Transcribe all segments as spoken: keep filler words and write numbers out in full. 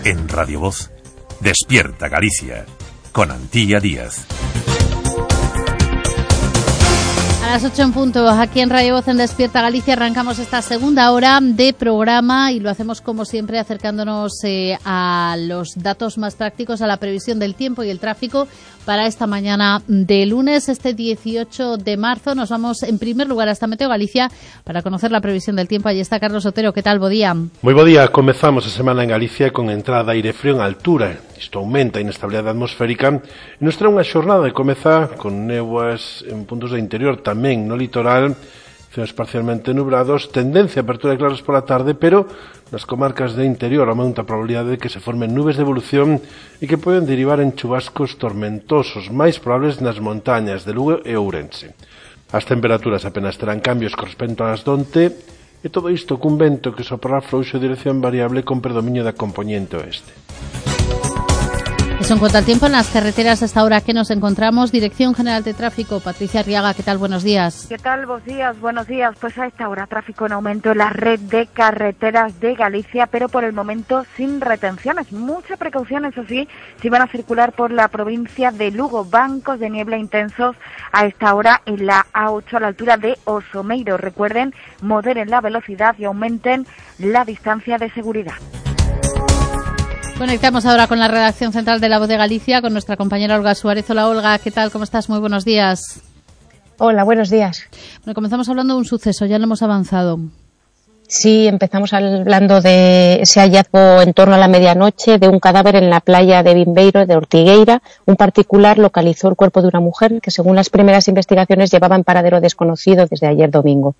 En Radio Voz, Despierta Galicia, con Antía Díaz. A las ocho en punto, aquí en Radio Voz en Despierta Galicia, arrancamos esta segunda hora de programa y lo hacemos como siempre acercándonos eh, a los datos más prácticos, a la previsión del tiempo y el tráfico para esta mañana de lunes, este dieciocho de marzo. Nos vamos en primer lugar hasta Meteo Galicia para conocer la previsión del tiempo. Allí está Carlos Otero. ¿Qué tal? Bo día. Moi bo día. Comezamos a semana en Galicia con entrada de aire frío en altura. Isto aumenta a inestabilidade atmosférica e nos trae unha xornada que comeza con néboas en puntos do interior, tamén no litoral, cielos parcialmente nubrados, tendencia a apertura de claros pola tarde, pero nas comarcas de interior aumenta a probabilidade de que se formen nubes de evolución e que poden derivar en chubascos tormentosos, máis probables nas montañas de Lugo e Ourense. As temperaturas apenas terán cambios con respecto ás donte, e todo isto cun vento que soprará frouxo de dirección variable con predominio da compoñente oeste. Eso en cuanto al tiempo en las carreteras hasta ahora que nos encontramos. Dirección General de Tráfico, Patricia Arriaga, ¿qué tal? Buenos días. ¿Qué tal? Buenos días, buenos días. Pues a esta hora tráfico en aumento en la red de carreteras de Galicia, pero por el momento sin retenciones. Mucha precaución, eso sí, si van a circular por la provincia de Lugo. Bancos de niebla intensos a esta hora en la A ocho a la altura de Osomeiro. Recuerden, moderen la velocidad y aumenten la distancia de seguridad. Conectamos ahora con la redacción central de La Voz de Galicia, con nuestra compañera Olga Suárez. Hola Olga, ¿qué tal? ¿Cómo estás? Muy buenos días. Hola, buenos días. Bueno, comenzamos hablando de un suceso, ya lo hemos avanzado. Sí, empezamos hablando de ese hallazgo en torno a la medianoche de un cadáver en la playa de Bimbeiro de Ortigueira. Un particular localizó el cuerpo de una mujer que, según las primeras investigaciones, llevaba en paradero desconocido desde ayer domingo.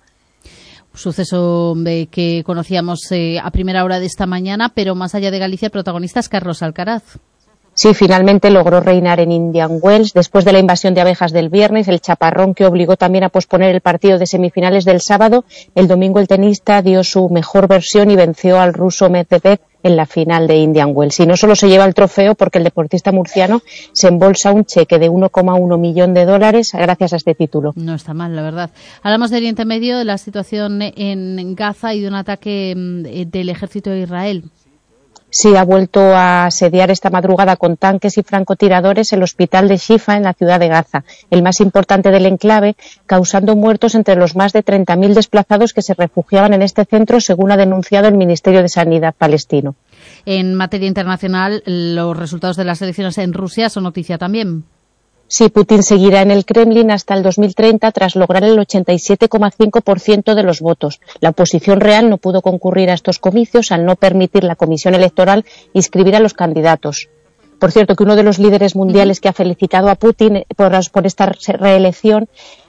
Suceso eh, que conocíamos eh, a primera hora de esta mañana, pero más allá de Galicia, el protagonista es Carlos Alcaraz. Sí, finalmente logró reinar en Indian Wells después de la invasión de abejas del viernes, el chaparrón que obligó también a posponer el partido de semifinales del sábado. El domingo el tenista dio su mejor versión y venció al ruso Medvedev en la final de Indian Wells. Y no solo se lleva el trofeo porque el deportista murciano se embolsa un cheque de uno coma uno millón de dólares gracias a este título. No está mal, la verdad. Hablamos de Oriente Medio, de la situación en Gaza y de un ataque del ejército de Israel. Sí, ha vuelto a asediar esta madrugada con tanques y francotiradores el hospital de Shifa en la ciudad de Gaza, el más importante del enclave, causando muertos entre los más de treinta mil desplazados que se refugiaban en este centro, según ha denunciado el Ministerio de Sanidad palestino. En materia internacional, los resultados de las elecciones en Rusia son noticia también. Sí, Putin seguirá en el Kremlin hasta el dos mil treinta tras lograr el ochenta y siete coma cinco por ciento de los votos. La oposición real no pudo concurrir a estos comicios al no permitir la Comisión Electoral inscribir a los candidatos. Por cierto, que uno de los líderes mundiales que ha felicitado a Putin por, por esta reelección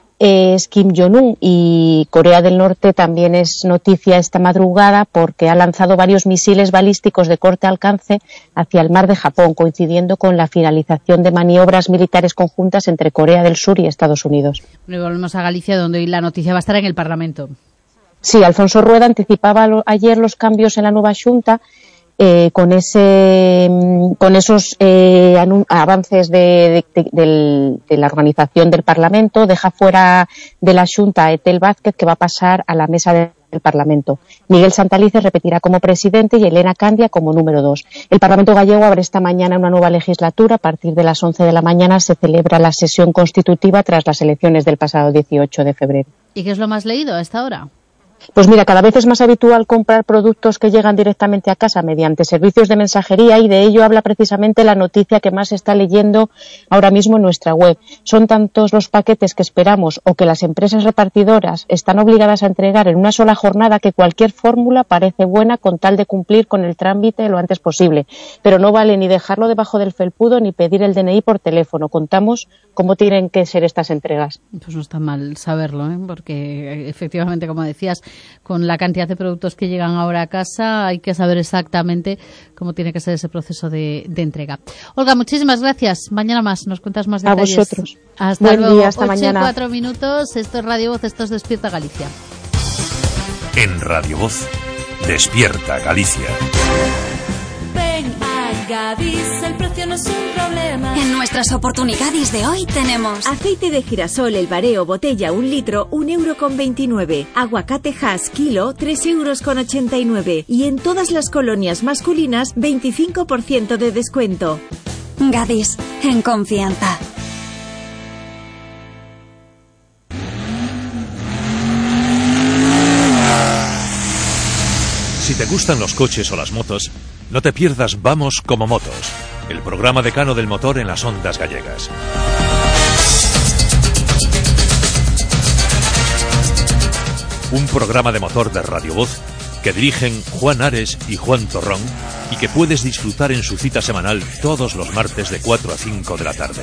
es Kim Jong-un, y Corea del Norte también es noticia esta madrugada porque ha lanzado varios misiles balísticos de corto alcance hacia el mar de Japón, coincidiendo con la finalización de maniobras militares conjuntas entre Corea del Sur y Estados Unidos. Bueno, volvemos a Galicia, donde hoy la noticia va a estar en el Parlamento. Sí, Alfonso Rueda anticipaba lo, ayer los cambios en la nueva Xunta. Eh, con ese con esos eh, avances de, de, de, de la organización del Parlamento, deja fuera de la Xunta a Etel Vázquez, que va a pasar a la mesa del Parlamento. Miguel Santalice repetirá como presidente y Elena Candia como número dos. El Parlamento gallego abre esta mañana una nueva legislatura. A partir de las once de la mañana se celebra la sesión constitutiva tras las elecciones del pasado dieciocho de febrero. ¿Y qué es lo más leído a esta hora? Pues mira, cada vez es más habitual comprar productos que llegan directamente a casa mediante servicios de mensajería, y de ello habla precisamente la noticia que más se está leyendo ahora mismo en nuestra web. Son tantos los paquetes que esperamos o que las empresas repartidoras están obligadas a entregar en una sola jornada que cualquier fórmula parece buena con tal de cumplir con el trámite lo antes posible. Pero no vale ni dejarlo debajo del felpudo ni pedir el D N I por teléfono. Contamos cómo tienen que ser estas entregas. Pues no está mal saberlo, ¿eh? Porque efectivamente, como decías, con la cantidad de productos que llegan ahora a casa hay que saber exactamente cómo tiene que ser ese proceso de, de entrega. Olga, muchísimas gracias. Mañana más nos cuentas más detalles. A vosotros. Hasta Buen luego. día, hasta ocho mañana. y cuatro minutos. Esto es Radio Voz, esto es Despierta Galicia. En Radio Voz, Despierta Galicia. Ven a Gadis, el precio no es un problema. En nuestra nuestras oportunidades de hoy tenemos aceite de girasol El Bareo botella un litro, un euro con veintinueve. Aguacate Hass kilo, tres euros con ochenta y nueve. Y en todas las colonias masculinas, veinticinco por ciento de descuento. Gadis, en confianza. Si te gustan los coches o las motos, no te pierdas Vamos como Motos, el programa decano del motor en las ondas gallegas. Un programa de motor de Radio Voz que dirigen Juan Ares y Juan Torrón y que puedes disfrutar en su cita semanal todos los martes de cuatro a cinco de la tarde.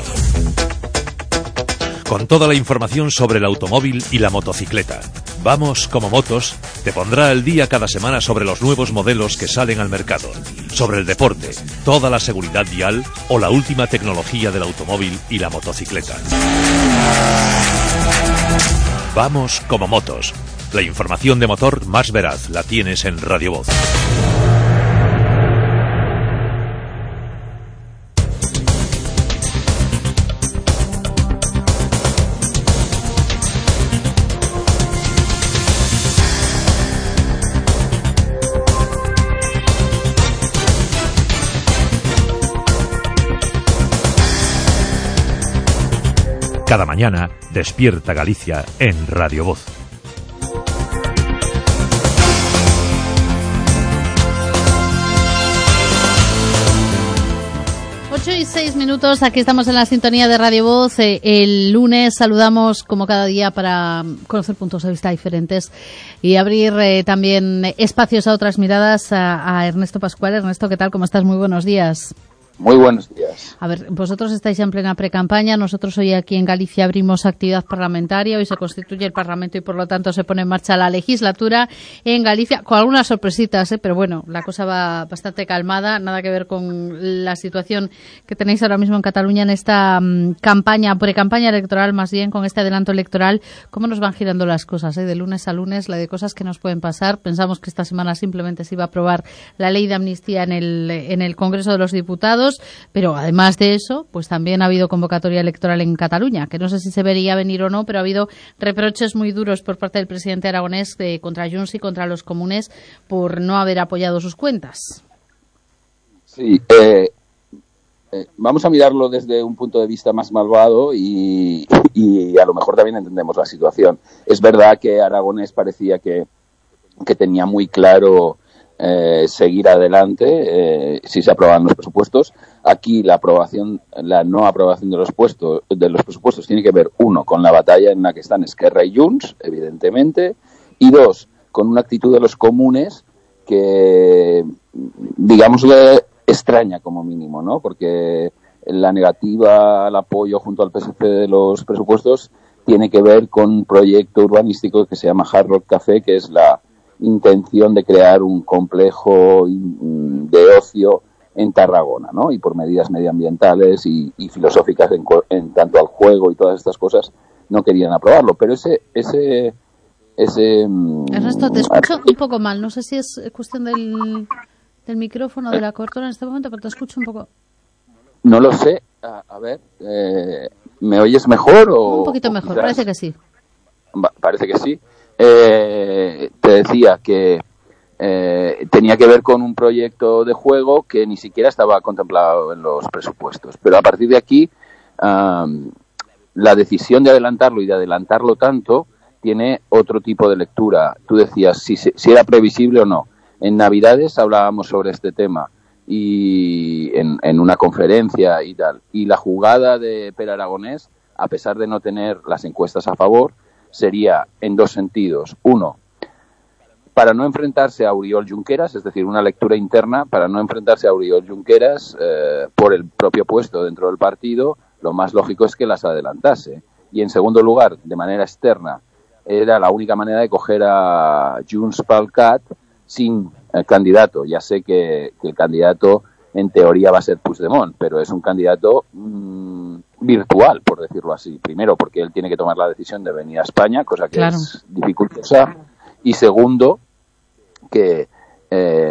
Con toda la información sobre el automóvil y la motocicleta. Vamos como Motos te pondrá al día cada semana sobre los nuevos modelos que salen al mercado, sobre el deporte, toda la seguridad vial o la última tecnología del automóvil y la motocicleta. Vamos como Motos. La información de motor más veraz la tienes en Radio Voz. Cada mañana, Despierta Galicia en Radio Voz. ocho y seis minutos, aquí estamos en la sintonía de Radio Voz. Eh, el lunes saludamos como cada día para conocer puntos de vista diferentes y abrir eh, también espacios a otras miradas a, a Ernesto Pascual. Ernesto, ¿qué tal? ¿Cómo estás? Muy buenos días. Muy buenos días. A ver, vosotros estáis en plena precampaña. Nosotros hoy aquí en Galicia abrimos actividad parlamentaria. Hoy se constituye el Parlamento y por lo tanto se pone en marcha la legislatura en Galicia, con algunas sorpresitas, ¿eh? Pero bueno, la cosa va bastante calmada. Nada que ver con la situación que tenéis ahora mismo en Cataluña en esta um, campaña, precampaña electoral, más bien con este adelanto electoral. ¿Cómo nos van girando las cosas, eh? De lunes a lunes, la de cosas que nos pueden pasar. Pensamos que esta semana simplemente se iba a aprobar la ley de amnistía en el, en el Congreso de los Diputados. Pero además de eso, pues también ha habido convocatoria electoral en Cataluña, que no sé si se vería venir o no, pero ha habido reproches muy duros por parte del presidente aragonés eh, contra Junts y contra los comunes por no haber apoyado sus cuentas. Sí, eh, eh, vamos a mirarlo desde un punto de vista más malvado y, y a lo mejor también entendemos la situación. Es verdad que Aragonés parecía que, que tenía muy claro Eh, seguir adelante eh, si se aprobaban los presupuestos. Aquí la aprobación, la no aprobación de los puestos, de los presupuestos tiene que ver, uno, con la batalla en la que están Esquerra y Junts, evidentemente, y dos, con una actitud de los comunes que, digamos, extraña como mínimo, ¿no? Porque la negativa al apoyo junto al P S C de los presupuestos tiene que ver con un proyecto urbanístico que se llama Hard Rock Café, que es la intención de crear un complejo de ocio en Tarragona, ¿no? Y por medidas medioambientales y, y filosóficas en, en tanto al juego y todas estas cosas no querían aprobarlo. Pero ese ese ese Ernesto, te escucho un poco mal. No sé si es cuestión del, del micrófono, de la cobertura en este momento, pero te escucho un poco. No lo sé. A, a ver, eh, ¿me oyes mejor o...? Un poquito mejor, quizás... parece que sí. Va, parece que sí. Eh, te decía que eh, tenía que ver con un proyecto de juego que ni siquiera estaba contemplado en los presupuestos. Pero a partir de aquí, um, la decisión de adelantarlo y de adelantarlo tanto tiene otro tipo de lectura. Tú decías si, si era previsible o no. En Navidades hablábamos sobre este tema y en, en una conferencia y tal. Y la jugada de Pere Aragonés, a pesar de no tener las encuestas a favor, sería en dos sentidos. Uno, para no enfrentarse a Oriol Junqueras, es decir, una lectura interna, para no enfrentarse a Oriol Junqueras eh, por el propio puesto dentro del partido, lo más lógico es que las adelantase. Y en segundo lugar, de manera externa, era la única manera de coger a Junts pel Cat sin eh, candidato. Ya sé que, que el candidato en teoría va a ser Puigdemont, pero es un candidato mmm, virtual, por decirlo así. Primero, porque él tiene que tomar la decisión de venir a España, cosa que claro. es dificultosa. Y segundo, que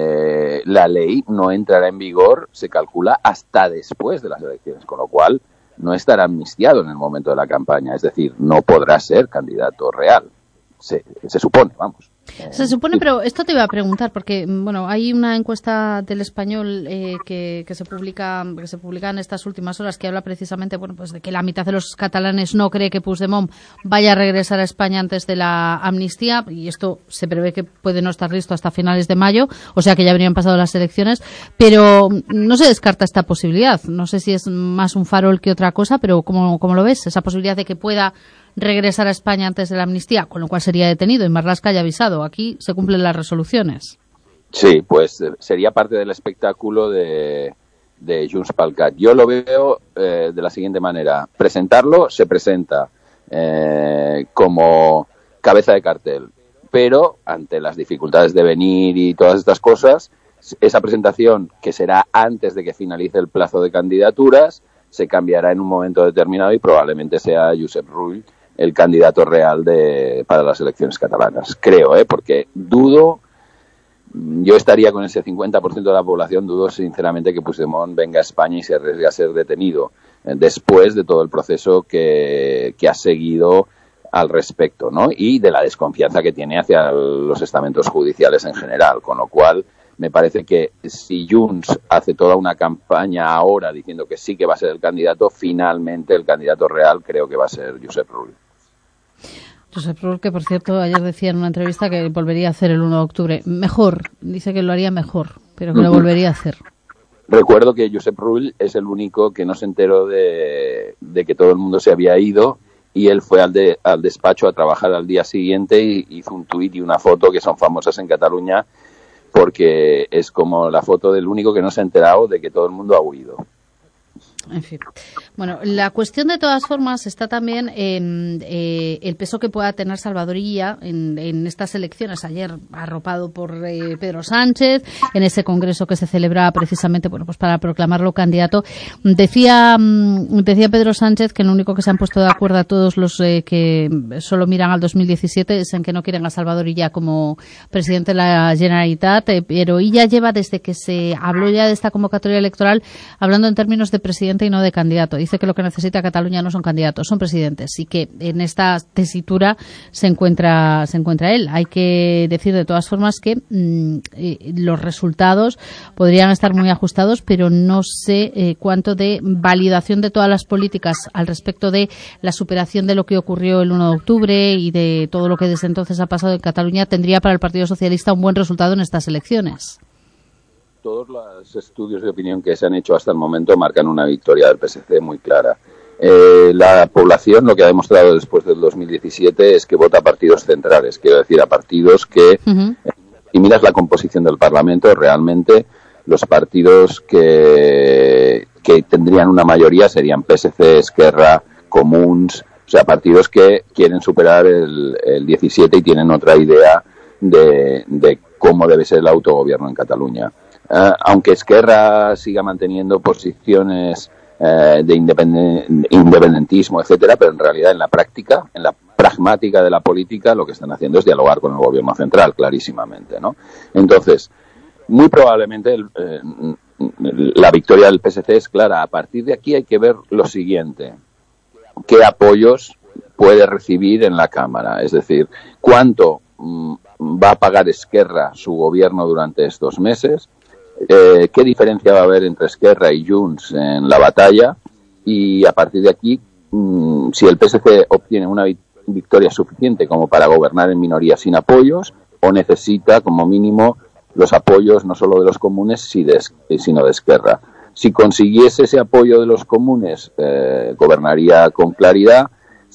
eh, la ley no entrará en vigor, se calcula, hasta después de las elecciones, con lo cual no estará amnistiado en el momento de la campaña, es decir, no podrá ser candidato real. Se, se supone, vamos. Se supone, pero esto te iba a preguntar, porque bueno, hay una encuesta del Español eh, que, que se publica que se publica en estas últimas horas que habla precisamente, bueno, pues de que la mitad de los catalanes no cree que Puigdemont vaya a regresar a España antes de la amnistía, y esto se prevé que puede no estar listo hasta finales de mayo, o sea que ya habrían pasado las elecciones, pero no se descarta esta posibilidad. No sé si es más un farol que otra cosa, pero ¿cómo, cómo lo ves? Esa posibilidad de que pueda regresar a España antes de la amnistía, con lo cual sería detenido y Marlaska ya ha avisado. Aquí se cumplen las resoluciones. Sí, pues sería parte del espectáculo de, de Junts pel Cat. Yo lo veo eh, de la siguiente manera. Presentarlo, se presenta eh, como cabeza de cartel, pero ante las dificultades de venir y todas estas cosas, esa presentación, que será antes de que finalice el plazo de candidaturas, se cambiará en un momento determinado y probablemente sea Josep Rull el candidato real de para las elecciones catalanas. Creo, ¿eh? Porque dudo, yo estaría con ese cincuenta por ciento de la población, dudo sinceramente que Puigdemont venga a España y se arriesgue a ser detenido eh, después de todo el proceso que, que ha seguido al respecto, ¿no? Y de la desconfianza que tiene hacia los estamentos judiciales en general, con lo cual me parece que si Junts hace toda una campaña ahora diciendo que sí que va a ser el candidato, finalmente el candidato real creo que va a ser Josep Rull. Josep Rull, que por cierto ayer decía en una entrevista que volvería a hacer el uno de octubre. Mejor, dice que lo haría mejor, pero que lo volvería a hacer. Recuerdo que Josep Rull es el único que no se enteró de, de que todo el mundo se había ido, y él fue al, de, al despacho a trabajar al día siguiente y hizo un tuit y una foto que son famosas en Cataluña, porque es como la foto del único que no se ha enterado de que todo el mundo ha huido. En fin. Bueno, la cuestión de todas formas está también en eh, el peso que pueda tener Salvador Illa en, en estas elecciones. Ayer arropado por eh, Pedro Sánchez en ese congreso que se celebraba precisamente, bueno, pues para proclamarlo candidato. Decía decía Pedro Sánchez que lo único que se han puesto de acuerdo a todos los eh, que solo miran al dos mil diecisiete es en que no quieren a Salvador Illa como presidente de la Generalitat, eh, pero Illa lleva desde que se habló ya de esta convocatoria electoral hablando en términos de presidente y no de candidato. Dice que lo que necesita Cataluña no son candidatos, son presidentes, y que en esta tesitura se encuentra se encuentra él. Hay que decir de todas formas que mmm, eh, los resultados podrían estar muy ajustados, pero no sé eh, cuánto de validación de todas las políticas al respecto de la superación de lo que ocurrió el uno de octubre y de todo lo que desde entonces ha pasado en Cataluña tendría para el Partido Socialista un buen resultado en estas elecciones. Todos los estudios de opinión que se han hecho hasta el momento marcan una victoria del P S C muy clara. Eh, la población lo que ha demostrado después del dos mil diecisiete es que vota a partidos centrales, quiero decir, a partidos que, uh-huh. eh, si miras la composición del Parlamento, realmente los partidos que, que tendrían una mayoría serían P S C, Esquerra, Comuns, o sea, partidos que quieren superar el, el diecisiete y tienen otra idea de, de cómo debe ser el autogobierno en Cataluña. Uh, aunque Esquerra siga manteniendo posiciones uh, de independen- independentismo, etcétera, pero en realidad en la práctica, en la pragmática de la política, lo que están haciendo es dialogar con el gobierno central, clarísimamente, ¿no? Entonces, muy probablemente el, eh, la victoria del P S C es clara. A partir de aquí hay que ver lo siguiente: ¿qué apoyos puede recibir en la Cámara? Es decir, ¿cuánto mm, va a pagar Esquerra su gobierno durante estos meses? Eh, ¿Qué diferencia va a haber entre Esquerra y Junts en la batalla? Y a partir de aquí, mmm, si el P S C obtiene una victoria suficiente como para gobernar en minoría sin apoyos, o necesita como mínimo los apoyos no solo de los comunes sino de Esquerra. Si consiguiese ese apoyo de los comunes, eh, gobernaría con claridad.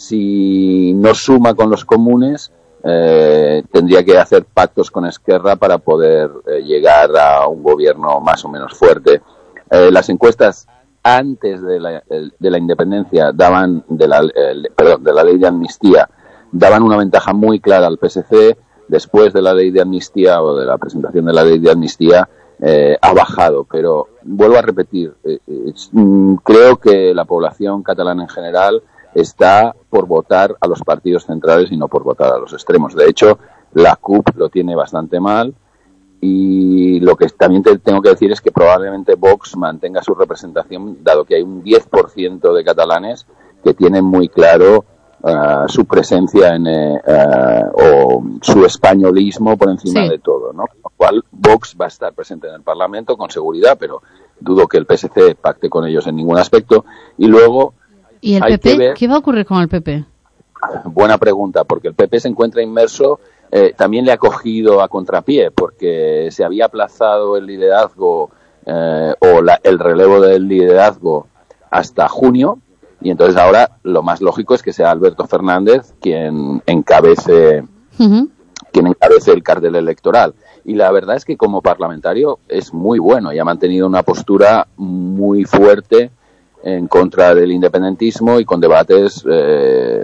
Si no suma con los comunes, Eh, tendría que hacer pactos con Esquerra para poder eh, llegar a un gobierno más o menos fuerte. Eh, las encuestas antes de la, de la independencia daban de la, eh, perdón, de la ley de amnistía daban una ventaja muy clara al P S C. Después de la ley de amnistía o de la presentación de la ley de amnistía eh, ha bajado, pero vuelvo a repetir, eh, eh, creo que la población catalana en general está por votar a los partidos centrales y no por votar a los extremos. De hecho, la C U P lo tiene bastante mal y lo que también te tengo que decir es que probablemente Vox mantenga su representación, dado que hay un diez por ciento de catalanes que tienen muy claro uh, su presencia en eh, uh, o su españolismo por encima sí. de todo, ¿no? Con lo cual Vox va a estar presente en el Parlamento con seguridad, pero dudo que el P S C pacte con ellos en ningún aspecto. Y luego ¿Y el P P? Ver... ¿Qué va a ocurrir con el P P? Buena pregunta, porque el P P se encuentra inmerso, eh, también le ha cogido a contrapié, porque se había aplazado el liderazgo eh, o la, el relevo del liderazgo hasta junio, y entonces ahora lo más lógico es que sea Alberto Fernández quien encabece, uh-huh. quien encabece el cartel electoral. Y la verdad es que como parlamentario es muy bueno y ha mantenido una postura muy fuerte en contra del independentismo y con debates eh,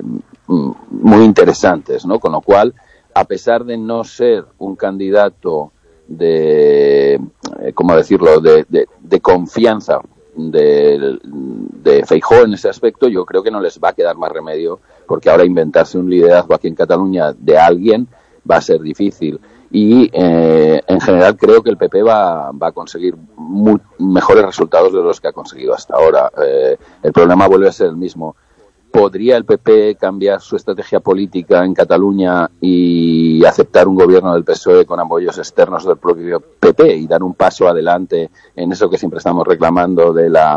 muy interesantes, ¿no? Con lo cual, a pesar de no ser un candidato de, eh, ¿cómo decirlo?, de, de, de confianza de, de Feijóo en ese aspecto, yo creo que no les va a quedar más remedio, porque ahora inventarse un liderazgo aquí en Cataluña de alguien va a ser difícil. Y eh, en general creo que el P P va, va a conseguir muy, mejores resultados de los que ha conseguido hasta ahora. Eh, el problema vuelve a ser el mismo. ¿Podría el P P cambiar su estrategia política en Cataluña y aceptar un gobierno del P S O E con apoyos externos del propio P P y dar un paso adelante en eso que siempre estamos reclamando de la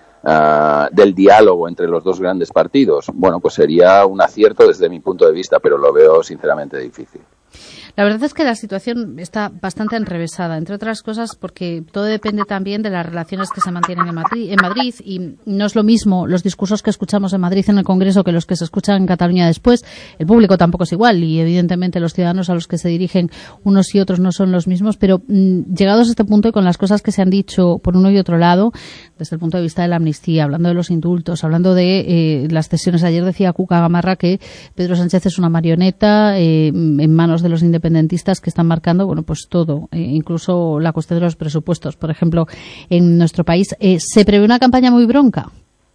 uh, del diálogo entre los dos grandes partidos? Bueno, pues sería un acierto desde mi punto de vista, pero lo veo sinceramente difícil. La verdad es que la situación está bastante enrevesada, entre otras cosas porque todo depende también de las relaciones que se mantienen en Madrid, en Madrid y no es lo mismo los discursos que escuchamos en Madrid en el Congreso que los que se escuchan en Cataluña después. El público tampoco es igual y evidentemente los ciudadanos a los que se dirigen unos y otros no son los mismos, pero mmm, llegados a este punto y con las cosas que se han dicho por uno y otro lado, desde el punto de vista de la amnistía, hablando de los indultos, hablando de eh, las cesiones. Ayer decía Cuca Gamarra que Pedro Sánchez es una marioneta eh, en manos de los independentistas que están marcando, bueno, pues todo, eh, incluso la cuestión de los presupuestos, por ejemplo, en nuestro país. Eh, ¿Se prevé una campaña muy bronca?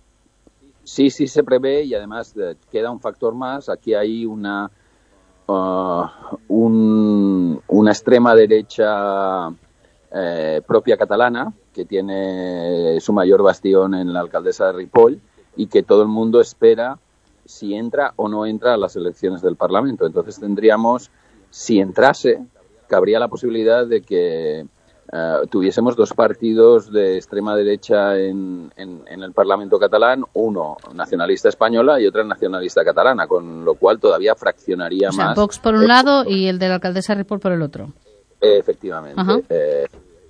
Sí, sí se prevé y además eh, queda un factor más. Aquí hay una uh, un, una extrema derecha eh, propia catalana que tiene su mayor bastión en la alcaldesa de Ripoll y que todo el mundo espera si entra o no entra a las elecciones del Parlamento. Entonces tendríamos, si entrase, cabría la posibilidad de que uh, tuviésemos dos partidos de extrema derecha en, en, en el Parlamento catalán, uno nacionalista española y otra nacionalista catalana, con lo cual todavía fraccionaría o sea, más. Vox por un lado y el de la alcaldesa Ripoll por el otro. Efectivamente. Eh,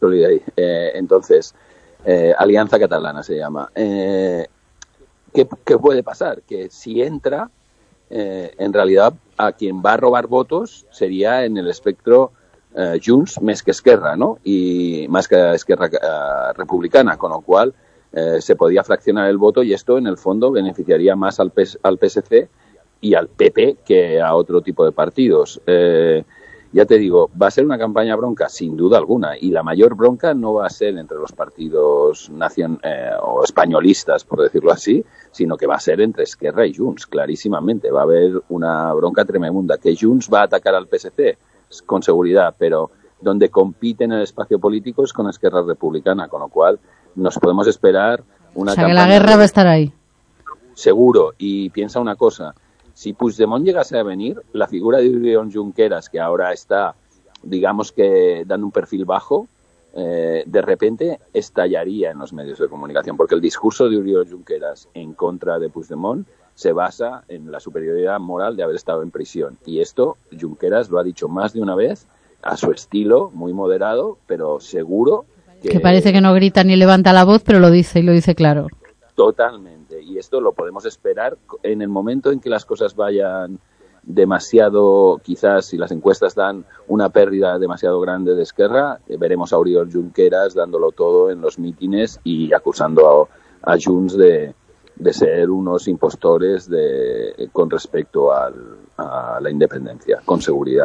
eh, entonces, eh, Alianza Catalana se llama. Eh, ¿qué, ¿Qué puede pasar? Que si entra, eh, en realidad a quien va a robar votos sería en el espectro eh, Junts más que Esquerra, ¿no? Y más que Esquerra eh, republicana, con lo cual eh, se podía fraccionar el voto y esto en el fondo beneficiaría más al, P S, al P S C y al P P que a otro tipo de partidos. Eh, ya te digo, va a ser una campaña bronca sin duda alguna y la mayor bronca no va a ser entre los partidos nacion, eh, o españolistas, por decirlo así, sino que va a ser entre Esquerra y Junts, clarísimamente. Va a haber una bronca tremenda. Que Junts va a atacar al P S C, con seguridad, pero donde compite en el espacio político es con Esquerra Republicana, con lo cual nos podemos esperar una o sea, campaña... que la guerra va a estar ahí. Seguro, y piensa una cosa, si Puigdemont llegase a venir, la figura de Oriol Junqueras, que ahora está, digamos que dando un perfil bajo, eh, de repente estallaría en los medios de comunicación, porque el discurso de Oriol Junqueras en contra de Puigdemont se basa en la superioridad moral de haber estado en prisión. Y esto Junqueras lo ha dicho más de una vez, a su estilo, muy moderado, pero seguro que... Que parece que no grita ni levanta la voz, pero lo dice y lo dice claro. Totalmente. Y esto lo podemos esperar en el momento en que las cosas vayan demasiado, quizás si las encuestas dan una pérdida demasiado grande de Esquerra, eh, veremos a Oriol Junqueras dándolo todo en los mítines y acusando a, a Junts de, de ser unos impostores de, con respecto al, a la independencia, con seguridad.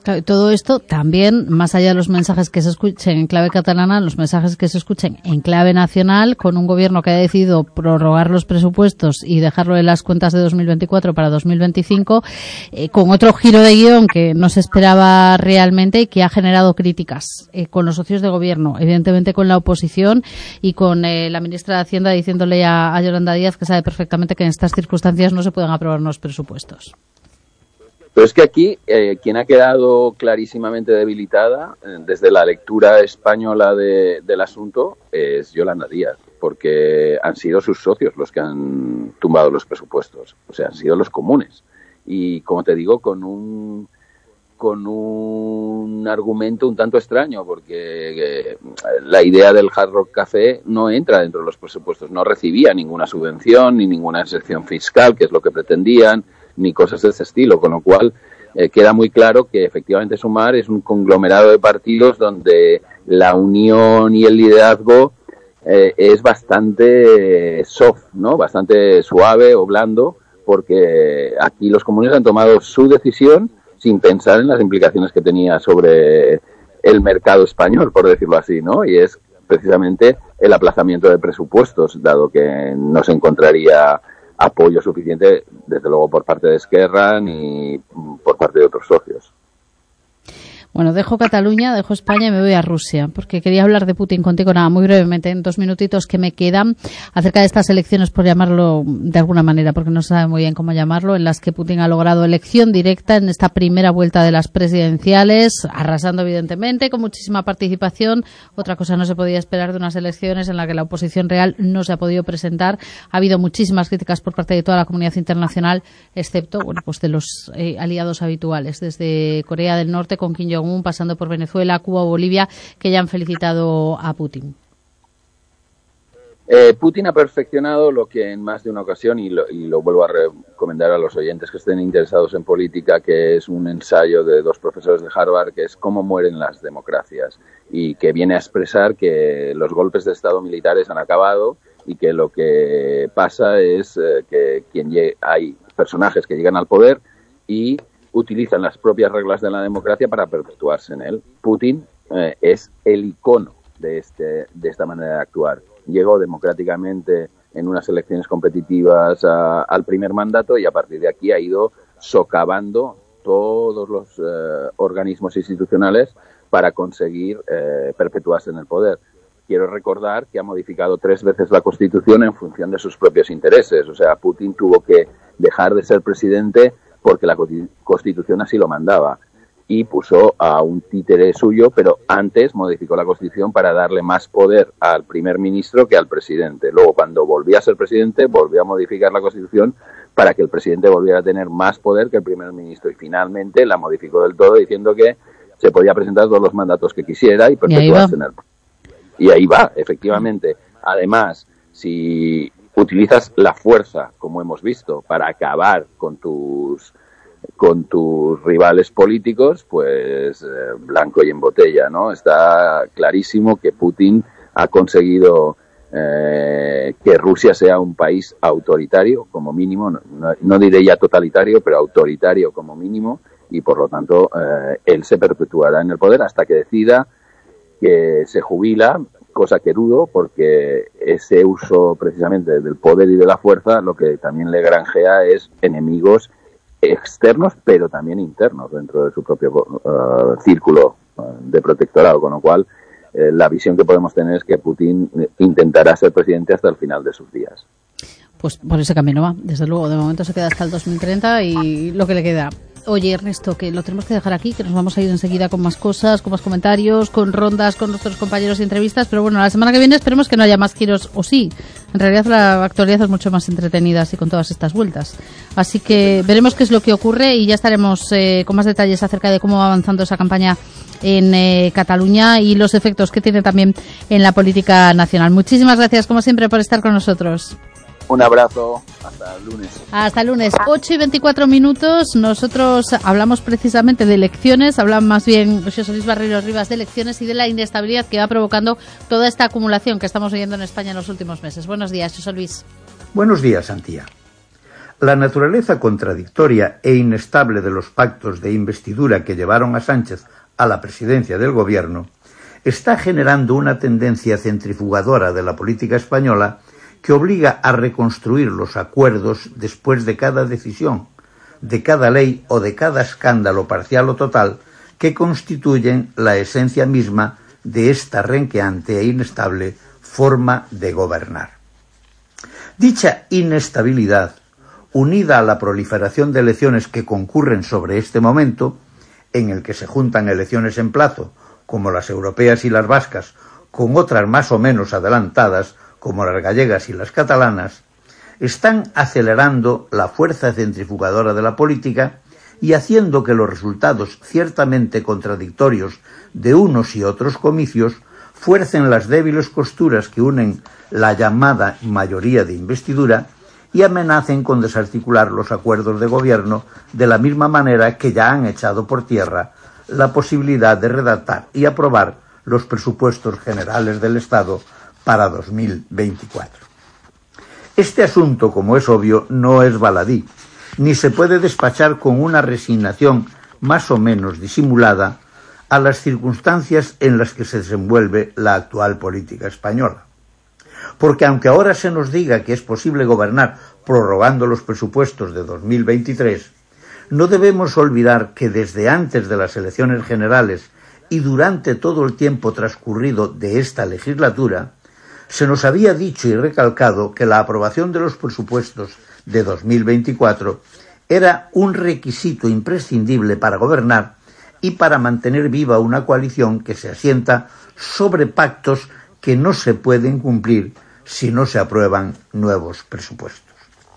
Todo esto también, más allá de los mensajes que se escuchen en clave catalana, los mensajes que se escuchen en clave nacional, con un gobierno que ha decidido prorrogar los presupuestos y dejarlo en las cuentas de dos mil veinticuatro para dos mil veinticinco, eh, con otro giro de guión que no se esperaba realmente y que ha generado críticas eh, con los socios de gobierno, evidentemente con la oposición y con eh, la ministra de Hacienda diciéndole a, a Yolanda Díaz que sabe perfectamente que en estas circunstancias no se pueden aprobar unos presupuestos. Pero es que aquí eh, quien ha quedado clarísimamente debilitada eh, desde la lectura española de, del asunto es Yolanda Díaz, porque han sido sus socios los que han tumbado los presupuestos, o sea, han sido los comunes. Y como te digo, con un con un argumento un tanto extraño, porque eh, la idea del Hard Rock Café no entra dentro de los presupuestos, no recibía ninguna subvención ni ninguna excepción fiscal, que es lo que pretendían, ni cosas de ese estilo, con lo cual eh, queda muy claro que efectivamente Sumar es un conglomerado de partidos donde la unión y el liderazgo eh, es bastante soft, ¿no? Bastante suave o blando, porque aquí los comunes han tomado su decisión sin pensar en las implicaciones que tenía sobre el mercado español, por decirlo así, ¿no? Y es precisamente el aplazamiento de presupuestos, dado que no se encontraría apoyo suficiente, desde luego, por parte de Esquerra ni por parte de otros socios. Bueno, dejo Cataluña, dejo España y me voy a Rusia, porque quería hablar de Putin contigo, nada, muy brevemente, en dos minutitos que me quedan, acerca de estas elecciones, por llamarlo de alguna manera, porque no se sabe muy bien cómo llamarlo, en las que Putin ha logrado elección directa en esta primera vuelta de las presidenciales, arrasando evidentemente, con muchísima participación. Otra cosa no se podía esperar de unas elecciones en las que la oposición real no se ha podido presentar. Ha habido muchísimas críticas por parte de toda la comunidad internacional, excepto, bueno, pues de los eh, aliados habituales, desde Corea del Norte con Kim Jong-un, pasando por Venezuela, Cuba o Bolivia, que ya han felicitado a Putin. Eh, Putin ha perfeccionado lo que en más de una ocasión, y lo, y lo vuelvo a recomendar a los oyentes que estén interesados en política, que es un ensayo de dos profesores de Harvard, que es Cómo mueren las democracias, y que viene a expresar que los golpes de Estado militares han acabado y que lo que pasa es eh, que quien llegue, hay personajes que llegan al poder y utilizan las propias reglas de la democracia para perpetuarse en él. Putin eh, es el icono de, este, de esta manera de actuar. Llegó democráticamente en unas elecciones competitivas a, al primer mandato y a partir de aquí ha ido socavando todos los eh, organismos institucionales para conseguir eh, perpetuarse en el poder. Quiero recordar que ha modificado tres veces la Constitución en función de sus propios intereses. O sea, Putin tuvo que dejar de ser presidente porque la Constitución así lo mandaba, y puso a un títere suyo, pero antes modificó la Constitución para darle más poder al primer ministro que al presidente. Luego, cuando volvía a ser presidente, volvió a modificar la Constitución para que el presidente volviera a tener más poder que el primer ministro, y finalmente la modificó del todo diciendo que se podía presentar todos los mandatos que quisiera y perpetuarse en el poder. Y ahí va, efectivamente. Además, si utilizas la fuerza, como hemos visto, para acabar con tus con tus rivales políticos, pues eh, blanco y en botella, ¿no? Está clarísimo que Putin ha conseguido eh, que Rusia sea un país autoritario, como mínimo, no, no diré ya totalitario, pero autoritario como mínimo, y por lo tanto eh, él se perpetuará en el poder hasta que decida que se jubila, cosa que dudo, porque ese uso precisamente del poder y de la fuerza lo que también le granjea es enemigos externos, pero también internos dentro de su propio uh, círculo uh, de protectorado, con lo cual eh, la visión que podemos tener es que Putin intentará ser presidente hasta el final de sus días. Pues por ese camino va, desde luego, de momento se queda hasta el dos mil treinta y lo que le queda. Oye, Ernesto, que lo tenemos que dejar aquí, que nos vamos a ir enseguida con más cosas, con más comentarios, con rondas con nuestros compañeros y entrevistas, pero bueno, la semana que viene esperemos que no haya más giros, o sí. En realidad la actualidad es mucho más entretenida así con todas estas vueltas. Así que veremos qué es lo que ocurre y ya estaremos eh, con más detalles acerca de cómo va avanzando esa campaña en eh, Cataluña y los efectos que tiene también en la política nacional. Muchísimas gracias, como siempre, por estar con nosotros. Un abrazo, hasta el lunes. Hasta el lunes, ocho y veinticuatro minutos. Nosotros hablamos precisamente de elecciones, hablan más bien José Luis Barreiro Rivas de elecciones y de la inestabilidad que va provocando toda esta acumulación que estamos viendo en España en los últimos meses. Buenos días, José Luis. Buenos días, Antía. La naturaleza contradictoria e inestable de los pactos de investidura que llevaron a Sánchez a la presidencia del gobierno está generando una tendencia centrifugadora de la política española que obliga a reconstruir los acuerdos después de cada decisión, de cada ley o de cada escándalo parcial o total que constituyen la esencia misma de esta renqueante e inestable forma de gobernar. Dicha inestabilidad, unida a la proliferación de elecciones que concurren sobre este momento, en el que se juntan elecciones en plazo, como las europeas y las vascas, con otras más o menos adelantadas, como las gallegas y las catalanas, están acelerando la fuerza centrifugadora de la política y haciendo que los resultados ciertamente contradictorios de unos y otros comicios fuercen las débiles costuras que unen la llamada mayoría de investidura y amenacen con desarticular los acuerdos de gobierno de la misma manera que ya han echado por tierra la posibilidad de redactar y aprobar los presupuestos generales del Estado para dos mil veinticuatro. Este asunto, como es obvio, no es baladí, ni se puede despachar con una resignación más o menos disimulada a las circunstancias en las que se desenvuelve la actual política española. Porque aunque ahora se nos diga que es posible gobernar prorrogando los presupuestos de dos mil veintitrés, no debemos olvidar que desde antes de las elecciones generales y durante todo el tiempo transcurrido de esta legislatura, se nos había dicho y recalcado que la aprobación de los presupuestos de dos mil veinticuatro era un requisito imprescindible para gobernar y para mantener viva una coalición que se asienta sobre pactos que no se pueden cumplir si no se aprueban nuevos presupuestos.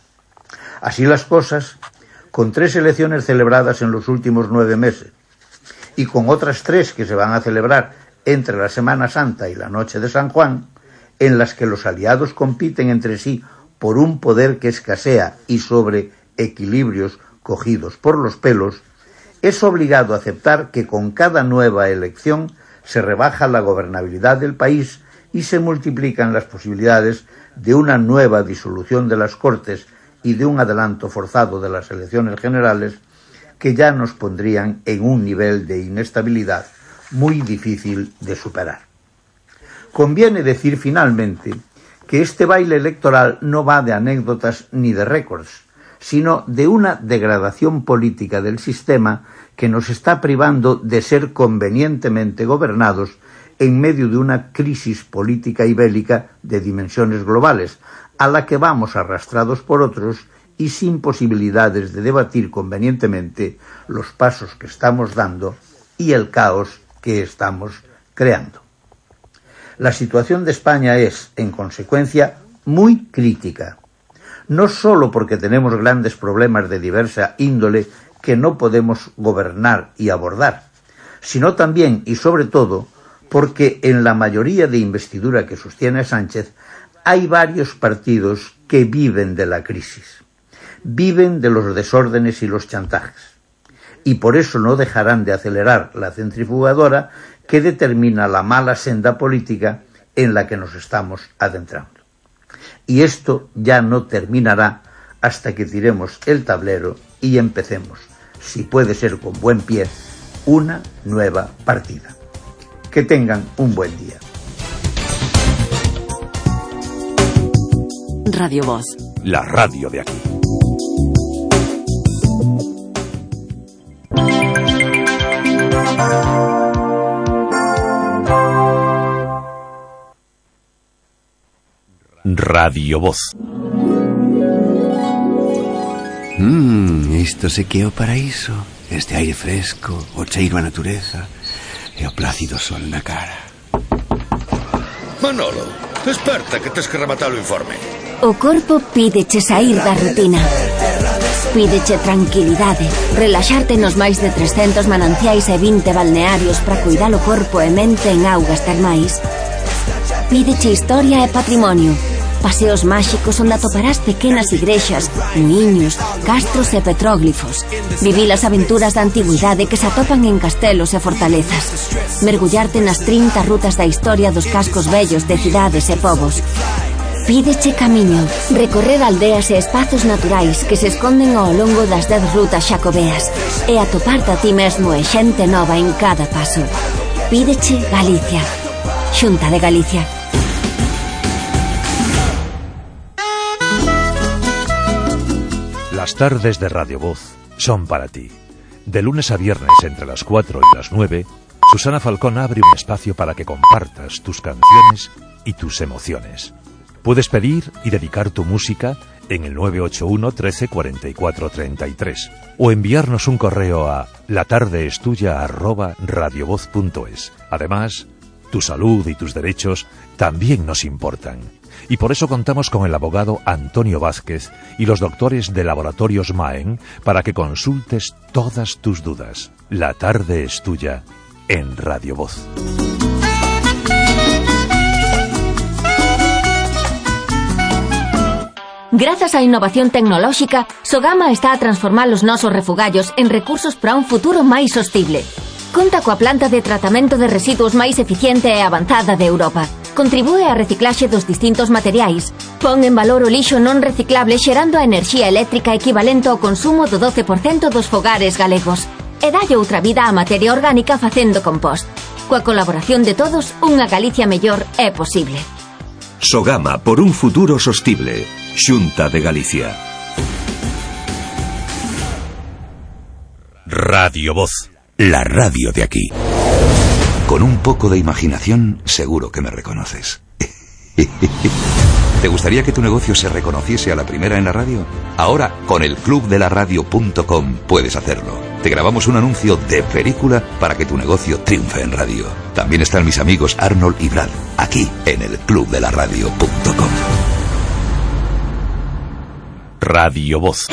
Así las cosas, con tres elecciones celebradas en los últimos nueve meses y con otras tres que se van a celebrar entre la Semana Santa y la Noche de San Juan, en las que los aliados compiten entre sí por un poder que escasea y sobre equilibrios cogidos por los pelos, es obligado a aceptar que con cada nueva elección se rebaja la gobernabilidad del país y se multiplican las posibilidades de una nueva disolución de las Cortes y de un adelanto forzado de las elecciones generales que ya nos pondrían en un nivel de inestabilidad muy difícil de superar. Conviene decir finalmente que este baile electoral no va de anécdotas ni de récords, sino de una degradación política del sistema que nos está privando de ser convenientemente gobernados en medio de una crisis política y bélica de dimensiones globales, a la que vamos arrastrados por otros y sin posibilidades de debatir convenientemente los pasos que estamos dando y el caos que estamos creando. La situación de España es, en consecuencia, muy crítica, no solo porque tenemos grandes problemas de diversa índole que no podemos gobernar y abordar, sino también y sobre todo porque en la mayoría de investidura que sostiene a Sánchez hay varios partidos que viven de la crisis, viven de los desórdenes y los chantajes, y por eso no dejarán de acelerar la centrifugadora que determina la mala senda política en la que nos estamos adentrando. Y esto ya no terminará hasta que tiremos el tablero y empecemos, si puede ser con buen pie, una nueva partida. Que tengan un buen día. Radio Voz. La radio de aquí. Radio Voz. Mmm, isto se que é o paraíso. Este aire fresco, o cheiro a natureza e o plácido sol na cara. Manolo, desperta que tes que rematar o informe. O corpo pídeche sair da rutina. Pídeche tranquilidade, relaxarte nos máis de trescentos mananciais e vinte balnearios para cuidar o corpo e mente en augas termais. Pídeche historia e patrimonio. Paseos máxicos onde atoparás pequenas igrexas, muiños, castros e petróglifos. Vivir as aventuras da antigüidade que se atopan en castelos e fortalezas. Mergullarte nas trinta rutas da historia dos cascos vellos de cidades e povos. Pídeche camiño. Recorrer aldeas e espazos naturais que se esconden ao longo das dez rutas xacobeas e atoparte a ti mesmo e xente nova en cada paso. Pídeche Galicia. Xunta de Galicia. Las tardes de Radio Voz son para ti. De lunes a viernes entre las cuatro y las nueve, Susana Falcón abre un espacio para que compartas tus canciones y tus emociones. Puedes pedir y dedicar tu música en el nueve ocho uno, trece, cuarenta y cuatro, treinta y tres o enviarnos un correo a latardeestuya arroba radiovoz punto es. Además, tu salud y tus derechos también nos importan. Y por eso contamos con el abogado Antonio Vázquez y los doctores de Laboratorios Maen para que consultes todas tus dudas. La tarde es tuya en Radio Voz. Grazas á innovación tecnolóxica, Sogama está a transformar os nosos refugallos en recursos para un futuro máis sostible. Conta coa planta de tratamento de residuos máis eficiente e avanzada de Europa. Contribúe á reciclaxe dos distintos materiais. Pon en valor o lixo non reciclable xerando a enerxía eléctrica equivalente ao consumo do doce por cento dos fogares galegos. E dalle outra vida á materia orgánica facendo compost. Coa colaboración de todos, unha Galicia mellor é posible. Sogama por un futuro sostible. Xunta de Galicia. Radio Voz. La radio de aquí. Con un poco de imaginación, seguro que me reconoces. ¿Te gustaría que tu negocio se reconociese a la primera en la radio? Ahora, con el club de la radio punto com puedes hacerlo. Te grabamos un anuncio de película para que tu negocio triunfe en radio. También están mis amigos Arnold y Brad, aquí en el club de la radio punto com. Radio Voz.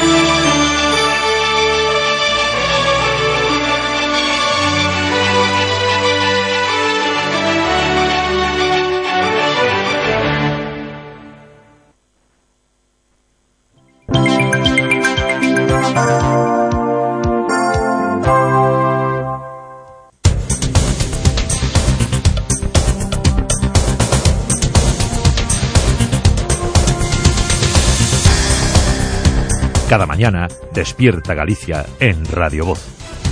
Cada mañana, Despierta Galicia en Radio Voz.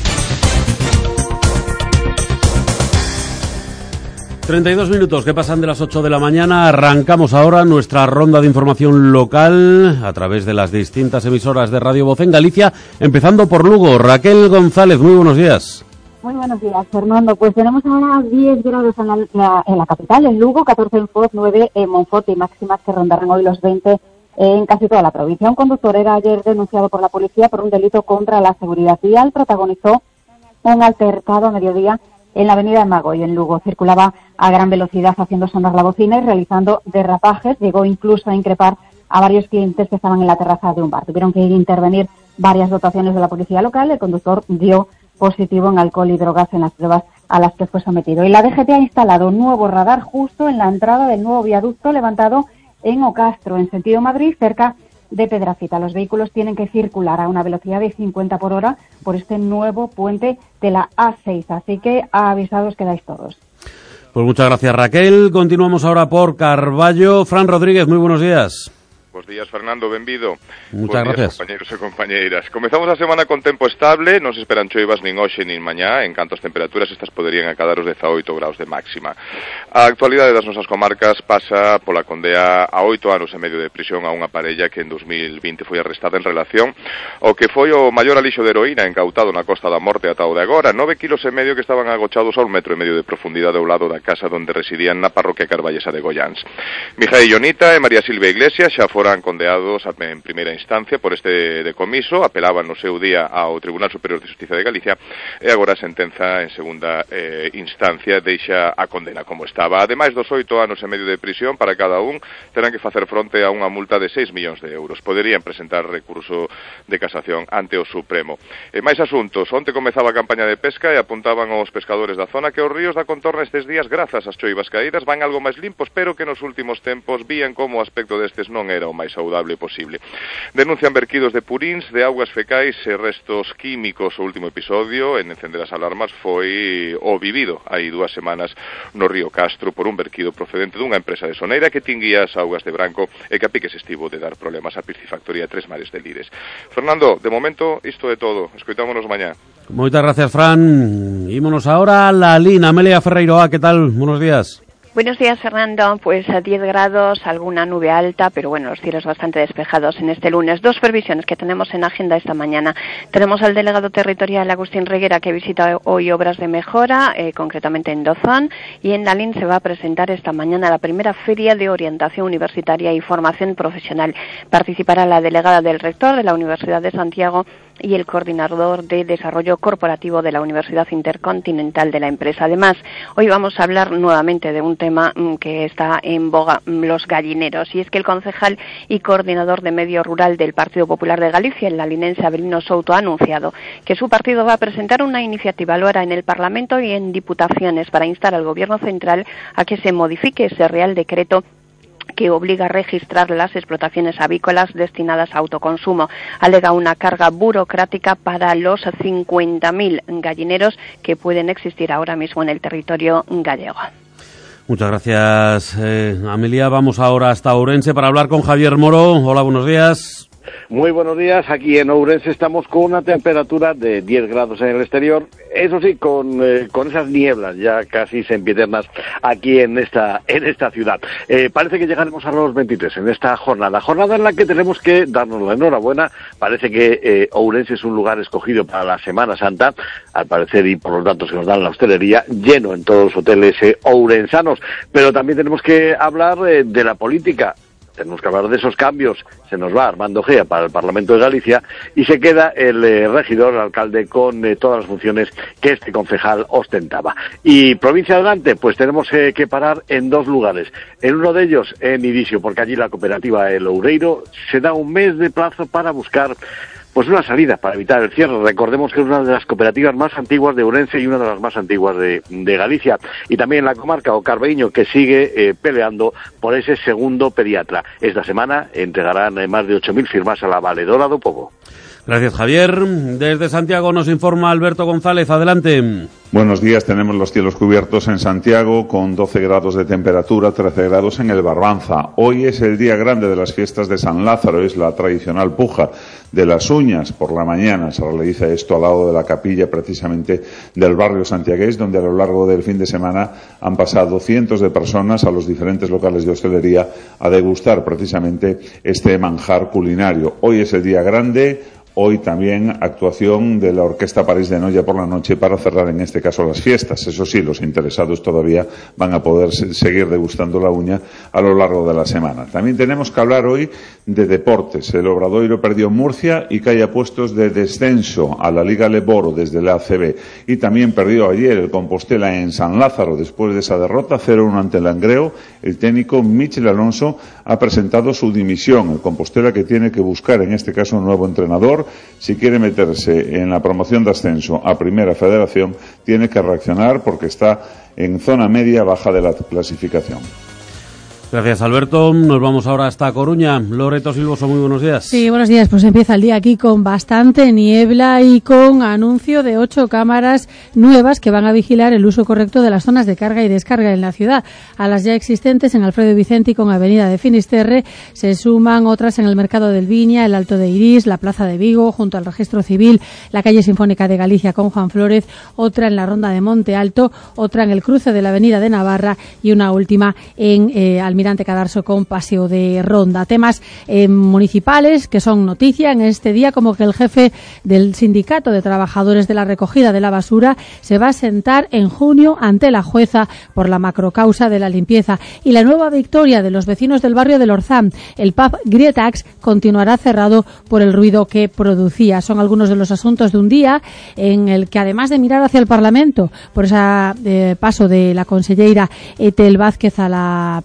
treinta y dos minutos que pasan de las ocho de la mañana. Arrancamos ahora nuestra ronda de información local a través de las distintas emisoras de Radio Voz en Galicia, empezando por Lugo. Raquel González, muy buenos días. Muy buenos días, Fernando. Pues tenemos ahora diez grados en la, la, en la capital, en Lugo, catorce en Foz, nueve en Monforte y máximas que rondarán hoy los veinte en casi toda la provincia. Un conductor era ayer denunciado por la policía por un delito contra la seguridad vial. Protagonizó un altercado a mediodía en la avenida de Magoy, en Lugo. Circulaba a gran velocidad haciendo sonar la bocina y realizando derrapajes. Llegó incluso a increpar a varios clientes que estaban en la terraza de un bar. Tuvieron que intervenir varias dotaciones de la policía local. El conductor dio positivo en alcohol y drogas en las pruebas a las que fue sometido. Y la D G T ha instalado un nuevo radar justo en la entrada del nuevo viaducto levantado en Ocastro, en sentido Madrid, cerca de Pedrafita. Los vehículos tienen que circular a una velocidad de cincuenta por hora por este nuevo puente de la A seis, así que avisados quedáis todos. Pues muchas gracias, Raquel. Continuamos ahora por Carballo. Fran Rodríguez, muy buenos días. Bos días, Fernando, benvido. Muchas Bos días, gracias. compañeros e compañeiras. Comezamos a semana con tempo estable, non se esperan choivas nin hoxe nin mañá, en canto as temperaturas estas poderían acadar os dezaoito graus de máxima. A actualidade das nosas comarcas pasa pola condea a oito anos e medio de prisión a unha parella que en dos mil vinte foi arrestada en relación ao que foi o maior alixo de heroína incautado na Costa da Morte ata o de agora, nove kilos e medio que estaban agochados a un metro e medio de profundidade ao lado da casa donde residían na parroquia carballesa de Goiáns. Mijael Ionita e María Silvia Iglesias xa foran condeados en primeira instancia por este decomiso, apelaban no seu día ao Tribunal Superior de Justicia de Galicia e agora a sentenza en segunda eh, instancia deixa a condena como estaba. Ademais dos oito anos e medio de prisión para cada un, terán que facer fronte a unha multa de seis millóns de euros. Poderían presentar recurso de casación ante o Supremo. E máis asuntos. Onte comezaba a campaña de pesca e apuntaban aos pescadores da zona que os ríos da contorna estes días, grazas ás choivas caídas, van algo máis limpos, pero que nos últimos tempos vían como o aspecto destes non era o máis saudable posible. Denuncian verquidos de puríns, de augas fecais e restos químicos. O último episodio en encender as alarmas foi o vivido hai dúas semanas no río Castro por un verquido procedente dunha empresa de Soneira que tinguía as augas de branco e que a piques estivo de dar problemas á piscifactoría Tres Mares de Lires. Fernando, de momento isto é todo. Escoitámonos mañá. Moitas gracias, Fran. Ímonos ahora a la Lina. Amelia Ferreiroa, ¿qué tal? Buenos días. Buenos días, Fernando. Pues a diez grados, alguna nube alta, pero bueno, los cielos bastante despejados en este lunes. Dos previsiones que tenemos en agenda esta mañana. Tenemos al delegado territorial Agustín Reguera, que visita hoy obras de mejora, eh, concretamente en Dozón, y en Lalín se va a presentar esta mañana la primera feria de orientación universitaria y formación profesional. Participará la delegada del rector de la Universidad de Santiago y el coordinador de desarrollo corporativo de la Universidad Intercontinental de la empresa. Además, hoy vamos a hablar nuevamente de un tema que está en boga, los gallineros, y es que el concejal y coordinador de medio rural del Partido Popular de Galicia, el lalinense Avelino Souto, ha anunciado que su partido va a presentar una iniciativa logra en el Parlamento y en diputaciones para instar al Gobierno central a que se modifique ese Real Decreto que obliga a registrar las explotaciones avícolas destinadas a autoconsumo. Alega una carga burocrática para los cincuenta mil gallineros que pueden existir ahora mismo en el territorio gallego. Muchas gracias, eh, Amelia. Vamos ahora hasta Ourense para hablar con Javier Moro. Hola, buenos días. Muy buenos días. Aquí en Ourense estamos con una temperatura de diez grados en el exterior. Eso sí, con, eh, con esas nieblas ya casi sempiternas aquí en esta en esta ciudad. Eh, parece que llegaremos a los veintitrés en esta jornada. Jornada en la que tenemos que darnos la enhorabuena. Parece que eh, Ourense es un lugar escogido para la Semana Santa, al parecer, y por los datos que nos dan la hostelería, lleno en todos los hoteles eh, ourensanos. Pero también tenemos que hablar eh, de la política. Tenemos que hablar de esos cambios. Se nos va Armando Gea para el Parlamento de Galicia y se queda el eh, regidor, el alcalde, con eh, todas las funciones que este concejal ostentaba. Y provincia adelante, pues tenemos eh, que parar en dos lugares. En uno de ellos, en Irisio, porque allí la cooperativa El Oureiro se da un mes de plazo para buscar pues una salida para evitar el cierre. Recordemos que es una de las cooperativas más antiguas de Ourense y una de las más antiguas de, de Galicia. Y también la comarca o Carbeíño, que sigue eh, peleando por ese segundo pediatra. Esta semana entregarán eh, más de ocho mil firmas a la Valedora do Pobo. Gracias, Javier. Desde Santiago nos informa Alberto González. Adelante. Buenos días. Tenemos los cielos cubiertos en Santiago con doce grados de temperatura, trece grados en el Barbanza. Hoy es el día grande de las fiestas de San Lázaro. Es la tradicional puja de las uñas por la mañana. Se realiza esto al lado de la capilla, precisamente del barrio santiagués, donde a lo largo del fin de semana han pasado cientos de personas a los diferentes locales de hostelería a degustar precisamente este manjar culinario. Hoy es el día grande. Hoy también actuación de la Orquesta París de Noia por la noche para cerrar en este caso las fiestas. Eso sí, los interesados todavía van a poder seguir degustando la uña a lo largo de la semana. También tenemos que hablar hoy de deportes. El Obradoiro perdió en Murcia y cae a puestos de descenso a la Liga Leboro desde la A C B. Y también perdió ayer el Compostela en San Lázaro después de esa derrota cero uno ante el Langreo. El técnico Michel Alonso ha presentado su dimisión. El Compostela, que tiene que buscar en este caso un nuevo entrenador. Si quiere meterse en la promoción de ascenso a Primera Federación, tiene que reaccionar porque está en zona media baja de la clasificación. Gracias, Alberto. Nos vamos ahora hasta Coruña. Loreto Silvoso, muy buenos días. Sí, buenos días. Pues empieza el día aquí con bastante niebla y con anuncio de ocho cámaras nuevas que van a vigilar el uso correcto de las zonas de carga y descarga en la ciudad. A las ya existentes en Alfredo Vicente y con Avenida de Finisterre se suman otras en el Mercado del Viña, el Alto de Irís, la Plaza de Vigo, junto al Registro Civil, la Calle Sinfónica de Galicia con Juan Flórez, otra en la Ronda de Monte Alto, otra en el cruce de la Avenida de Navarra y una última en eh, Almirante Cadarso con Paseo de Ronda. Temas eh, municipales que son noticia en este día, como que el jefe del Sindicato de Trabajadores de la Recogida de la Basura se va a sentar en junio ante la jueza por la macrocausa de la limpieza. Y la nueva victoria de los vecinos del barrio del Orzán. El pub Grietax continuará cerrado por el ruido que producía. Son algunos de los asuntos de un día en el que, además de mirar hacia el Parlamento por ese eh, paso de la conselleira Etel Vázquez a la presidencia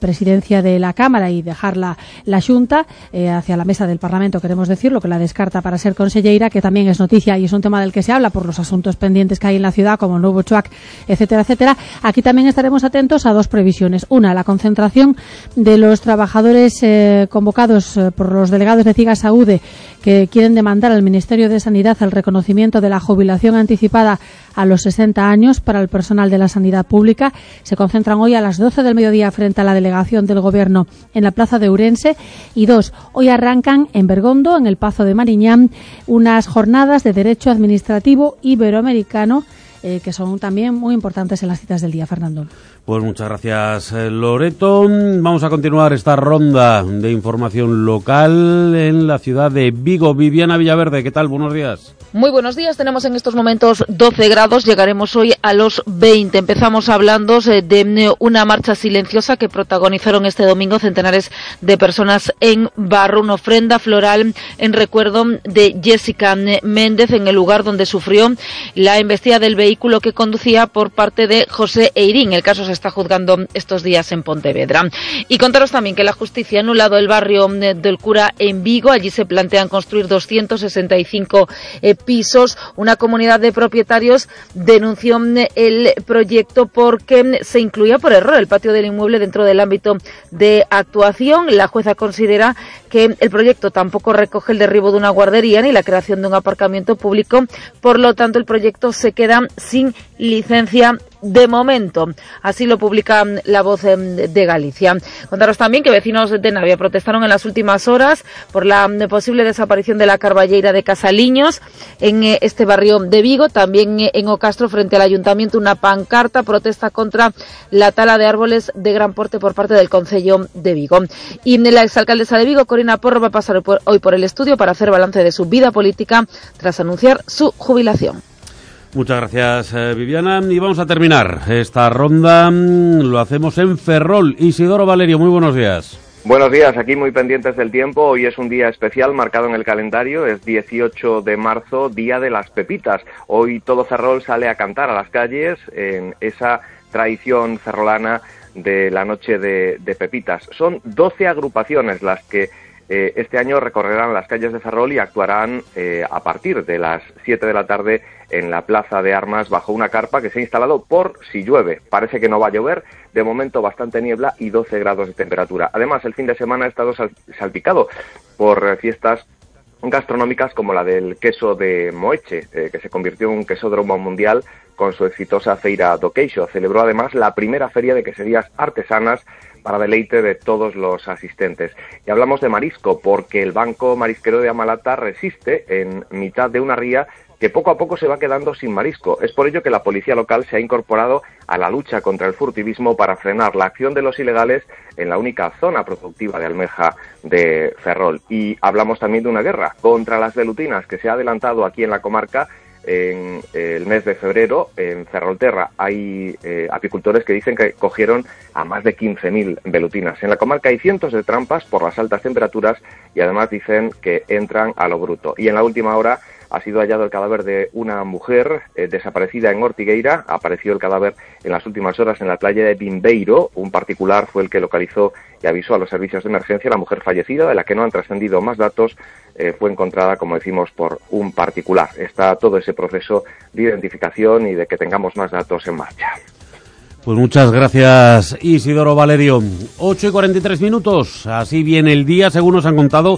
presidencia de la Cámara y dejar la, la Xunta eh, hacia la mesa del Parlamento, queremos decirlo, que la descarta para ser conselleira, que también es noticia y es un tema del que se habla por los asuntos pendientes que hay en la ciudad, como el nuevo CHUAC, etcétera, etcétera. Aquí también estaremos atentos a dos previsiones. Una, la concentración de los trabajadores eh, convocados eh, por los delegados de CIGA Saúde, que quieren demandar al Ministerio de Sanidad el reconocimiento de la jubilación anticipada a los sesenta años para el personal de la sanidad pública. Se concentran hoy a las doce del mediodía frente a la delegación del Gobierno en la plaza de Ourense. Y dos, hoy arrancan en Bergondo, en el Pazo de Mariñán, unas jornadas de Derecho Administrativo Iberoamericano eh, que son también muy importantes en las citas del día, Fernando. Pues muchas gracias, Loreto. Vamos a continuar esta ronda de información local en la ciudad de Vigo. Viviana Villaverde, ¿qué tal? Buenos días. Muy buenos días, tenemos en estos momentos doce grados, llegaremos hoy a los veinte. Empezamos hablando de una marcha silenciosa que protagonizaron este domingo centenares de personas en Barro, una ofrenda floral en recuerdo de Jessica Méndez en el lugar donde sufrió la embestida del vehículo que conducía por parte de José Eirín. El caso se está juzgando estos días en Pontevedra. Y contaros también que la justicia ha anulado el barrio del Cura en Vigo. Allí se plantean construir doscientos sesenta y cinco eh, pisos. Una comunidad de propietarios denunció el proyecto porque se incluía por error el patio del inmueble dentro del ámbito de actuación. La jueza considera que el proyecto tampoco recoge el derribo de una guardería ni la creación de un aparcamiento público. Por lo tanto, el proyecto se queda sin licencia de momento. Así lo publica La Voz de Galicia. Contaros también que vecinos de Navia protestaron en las últimas horas por la posible desaparición de la carballeira de Casaliños en este barrio de Vigo. También en Ocastro, frente al ayuntamiento, una pancarta protesta contra la tala de árboles de gran porte por parte del Concello de Vigo. Y la exalcaldesa de Vigo, Corina Porro, va a pasar hoy por el estudio para hacer balance de su vida política tras anunciar su jubilación. Muchas gracias, eh, Viviana. Y vamos a terminar esta ronda. Lo hacemos en Ferrol. Isidoro Valerio, muy buenos días. Buenos días, aquí muy pendientes del tiempo. Hoy es un día especial marcado en el calendario, es dieciocho de marzo, Día de las Pepitas. Hoy todo Ferrol sale a cantar a las calles en esa tradición ferrolana de la noche de, de Pepitas. Son doce agrupaciones las que eh, este año recorrerán las calles de Ferrol y actuarán eh, a partir de las siete de la tarde en la Plaza de Armas bajo una carpa que se ha instalado por si llueve. Parece que no va a llover, de momento bastante niebla y doce grados de temperatura. Además, el fin de semana ha estado sal- salpicado por fiestas gastronómicas como la del queso de Moeche, eh, que se convirtió en un quesódromo mundial con su exitosa Feira do Queixo. Celebró además la primera feria de queserías artesanas para deleite de todos los asistentes. Y hablamos de marisco porque el Banco Marisquero de Amalata resiste en mitad de una ría que poco a poco se va quedando sin marisco. Es por ello que la policía local se ha incorporado a la lucha contra el furtivismo para frenar la acción de los ilegales en la única zona productiva de almeja de Ferrol. Y hablamos también de una guerra contra las velutinas que se ha adelantado aquí en la comarca. En el mes de febrero, en Ferrolterra, hay eh, apicultores que dicen que cogieron a más de quince mil velutinas. En la comarca hay cientos de trampas por las altas temperaturas y además dicen que entran a lo bruto. Y en la última hora ha sido hallado el cadáver de una mujer eh, desaparecida en Ortigueira. Apareció el cadáver en las últimas horas en la playa de Bimbeiro. Un particular fue el que localizó y avisó a los servicios de emergencia. La mujer fallecida, de la que no han trascendido más datos, eh, fue encontrada, como decimos, por un particular. Está todo ese proceso de identificación y de que tengamos más datos en marcha. Pues muchas gracias, Isidoro Valerio. ocho y cuarenta y tres minutos, así viene el día, según nos han contado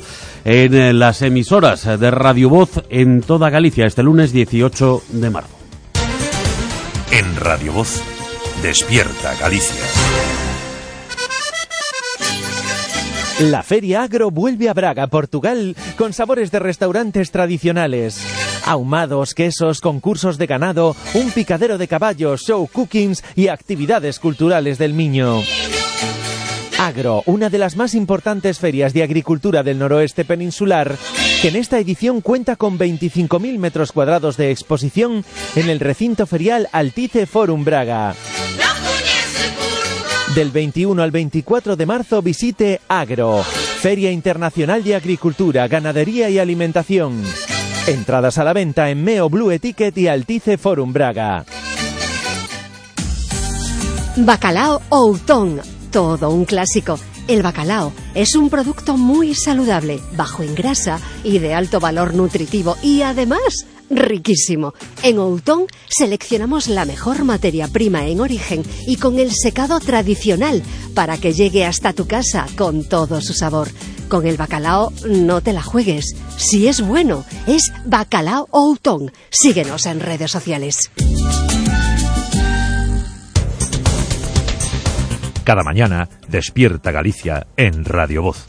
en las emisoras de Radio Voz en toda Galicia, este lunes dieciocho de marzo. En Radio Voz, Despierta Galicia. La Feria Agro vuelve a Braga, Portugal, con sabores de restaurantes tradicionales. Ahumados, quesos, concursos de ganado, un picadero de caballos, show cookings y actividades culturales del Miño. Agro, una de las más importantes ferias de agricultura del noroeste peninsular, que en esta edición cuenta con veinticinco mil metros cuadrados de exposición en el recinto ferial Altice Forum Braga. Del veintiuno al veinticuatro de marzo visite Agro, Feria Internacional de Agricultura, Ganadería y Alimentación. Entradas a la venta en Meo Blue Ticket y Altice Forum Braga. Bacalao Outón, todo un clásico. El bacalao es un producto muy saludable, bajo en grasa y de alto valor nutritivo y además riquísimo. En Outón seleccionamos la mejor materia prima en origen y con el secado tradicional para que llegue hasta tu casa con todo su sabor. Con el bacalao no te la juegues. Si es bueno, es Bacalao Outón. Síguenos en redes sociales. Cada mañana, Despierta Galicia en Radio Voz.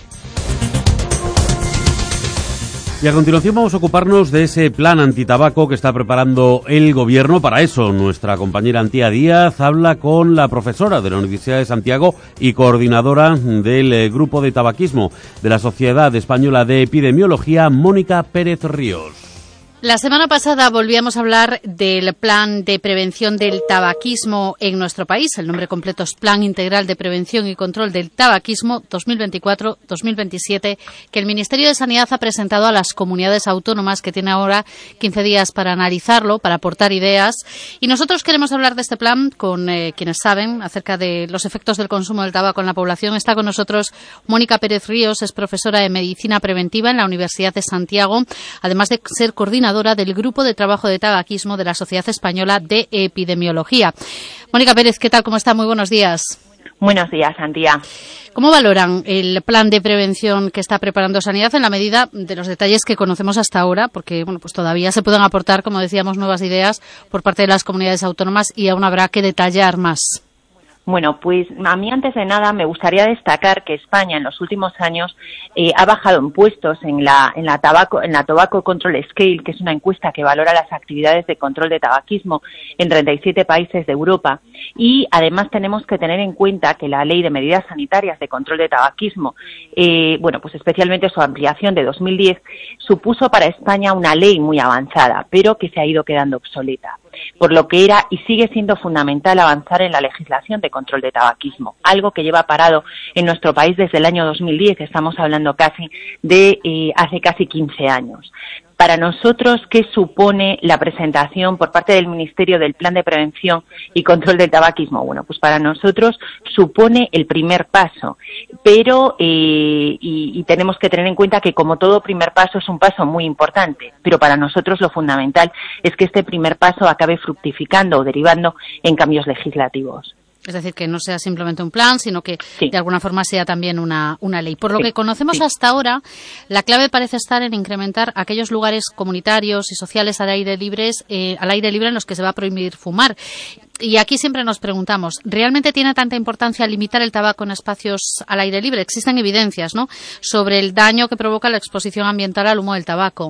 Y a continuación vamos a ocuparnos de ese plan antitabaco que está preparando el Gobierno. Para eso, nuestra compañera Antía Díaz habla con la profesora de la Universidad de Santiago y coordinadora del Grupo de Tabaquismo de la Sociedad Española de Epidemiología, Mónica Pérez Ríos. La semana pasada volvíamos a hablar del Plan de Prevención del Tabaquismo en nuestro país. El nombre completo es Plan Integral de Prevención y Control del Tabaquismo dos mil veinticuatro a dos mil veintisiete, que el Ministerio de Sanidad ha presentado a las comunidades autónomas, que tiene ahora quince días para analizarlo, para aportar ideas. Y nosotros queremos hablar de este plan con eh, quienes saben acerca de los efectos del consumo del tabaco en la población. Está con nosotros Mónica Pérez Ríos, es profesora de Medicina Preventiva en la Universidad de Santiago, además de ser coordinadora del Grupo de Trabajo de Tabaquismo de la Sociedad Española de Epidemiología. Mónica Pérez, ¿qué tal? ¿Cómo está? Muy buenos días. Buenos días, Antía. ¿Cómo valoran el plan de prevención que está preparando Sanidad en la medida de los detalles que conocemos hasta ahora? Porque bueno, pues todavía se pueden aportar, como decíamos, nuevas ideas por parte de las comunidades autónomas y aún habrá que detallar más. Bueno, pues a mí antes de nada me gustaría destacar que España en los últimos años eh, ha bajado en puestos en la en la tabaco en la Tobacco Control Scale, que es una encuesta que valora las actividades de control de tabaquismo en treinta y siete países de Europa, y además tenemos que tener en cuenta que la Ley de Medidas Sanitarias de Control de Tabaquismo, eh, bueno, pues especialmente su ampliación de dos mil diez, supuso para España una ley muy avanzada, pero que se ha ido quedando obsoleta, por lo que era y sigue siendo fundamental avanzar en la legislación de control de tabaquismo, algo que lleva parado en nuestro país desde el año dos mil diez, estamos hablando casi de eh, hace casi quince años. Para nosotros, ¿qué supone la presentación por parte del Ministerio del Plan de Prevención y Control del Tabaquismo? Bueno, pues para nosotros supone el primer paso, pero eh, y, y tenemos que tener en cuenta que como todo primer paso es un paso muy importante, pero para nosotros lo fundamental es que este primer paso acabe fructificando o derivando en cambios legislativos. Es decir, que no sea simplemente un plan, sino que sí, de alguna forma sea también una, una ley. Por lo sí, que conocemos sí. hasta ahora, la clave parece estar en incrementar aquellos lugares comunitarios y sociales al aire, libres, eh, al aire libre en los que se va a prohibir fumar. Y aquí siempre nos preguntamos, ¿realmente tiene tanta importancia limitar el tabaco en espacios al aire libre? Existen evidencias, ¿no?, sobre el daño que provoca la exposición ambiental al humo del tabaco.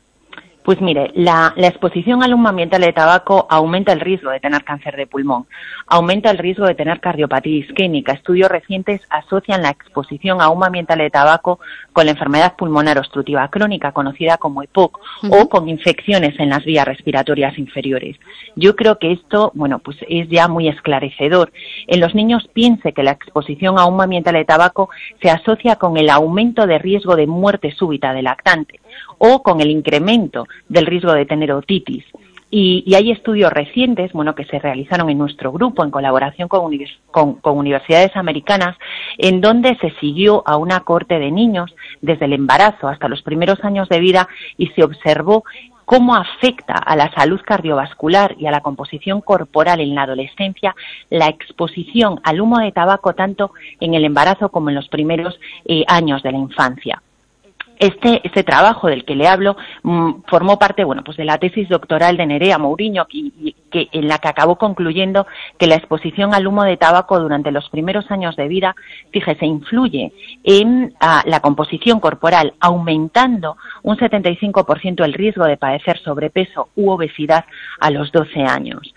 Pues mire, la, la exposición al humo ambiental de tabaco aumenta el riesgo de tener cáncer de pulmón, aumenta el riesgo de tener cardiopatía isquémica. Estudios recientes asocian la exposición a humo ambiental de tabaco con la enfermedad pulmonar obstructiva crónica, conocida como E P O C, uh-huh. o con infecciones en las vías respiratorias inferiores. Yo creo que esto, bueno, pues es ya muy esclarecedor. En los niños piense que la exposición a humo ambiental de tabaco se asocia con el aumento de riesgo de muerte súbita del lactante o con el incremento del riesgo de tener otitis. Y, y hay estudios recientes, bueno, que se realizaron en nuestro grupo en colaboración con, univers, con, con universidades americanas, en donde se siguió a una cohorte de niños desde el embarazo hasta los primeros años de vida y se observó cómo afecta a la salud cardiovascular y a la composición corporal en la adolescencia la exposición al humo de tabaco tanto en el embarazo como en los primeros eh, años de la infancia. Este, este trabajo del que le hablo mmm, formó parte, bueno, pues de la tesis doctoral de Nerea Mourinho, que, que, en la que acabó concluyendo que la exposición al humo de tabaco durante los primeros años de vida, fíjese, influye en uh, la composición corporal, aumentando un setenta y cinco por ciento el riesgo de padecer sobrepeso u obesidad a los doce años.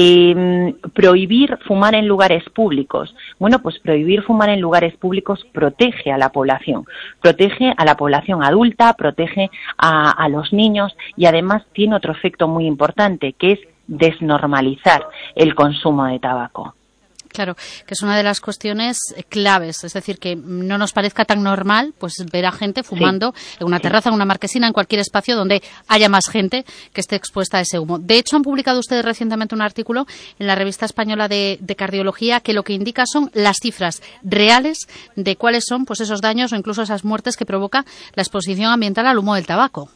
Eh, prohibir fumar en lugares públicos. Bueno, pues prohibir fumar en lugares públicos protege a la población, protege a la población adulta, protege a, a los niños y además tiene otro efecto muy importante, que es desnormalizar el consumo de tabaco. Claro, que es una de las cuestiones claves, es decir, que no nos parezca tan normal pues ver a gente fumando sí. en una terraza, en una marquesina, en cualquier espacio donde haya más gente que esté expuesta a ese humo. De hecho, han publicado ustedes recientemente un artículo en la revista española de, de cardiología que lo que indica son las cifras reales de cuáles son pues esos daños o incluso esas muertes que provoca la exposición ambiental al humo del tabaco.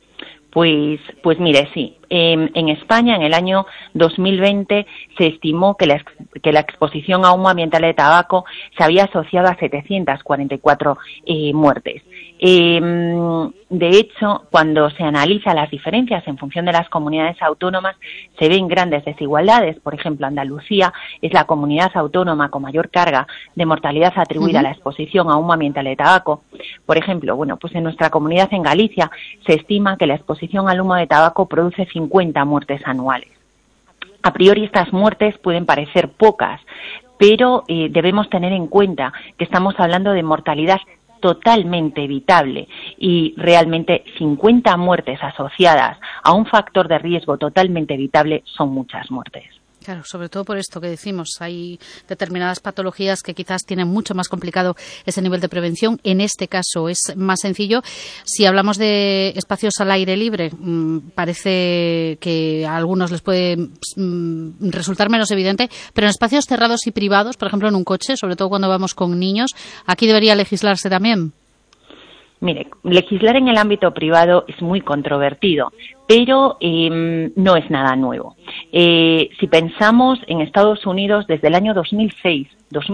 Pues, pues mire, sí. Eh, en España, en el año dos mil veinte, se estimó que la, que la exposición a humo ambiental de tabaco se había asociado a setecientas cuarenta y cuatro eh, muertes. Eh, de hecho, cuando se analiza las diferencias en función de las comunidades autónomas, se ven grandes desigualdades. Por ejemplo, Andalucía es la comunidad autónoma con mayor carga de mortalidad atribuida uh-huh. a la exposición a humo ambiental de tabaco. Por ejemplo, bueno, pues en nuestra comunidad en Galicia se estima que la exposición al humo de tabaco produce cincuenta muertes anuales. A priori estas muertes pueden parecer pocas, pero eh, debemos tener en cuenta que estamos hablando de mortalidad totalmente evitable y realmente cincuenta muertes asociadas a un factor de riesgo totalmente evitable son muchas muertes. Claro, sobre todo por esto que decimos, hay determinadas patologías que quizás tienen mucho más complicado ese nivel de prevención. En este caso es más sencillo. Si hablamos de espacios al aire libre, mmm, parece que a algunos les puede mmm, resultar menos evidente, pero en espacios cerrados y privados, por ejemplo en un coche, sobre todo cuando vamos con niños, aquí debería legislarse también. Mire, legislar en el ámbito privado es muy controvertido, pero eh, no es nada nuevo. Eh, si pensamos en Estados Unidos, desde el año dos mil seis,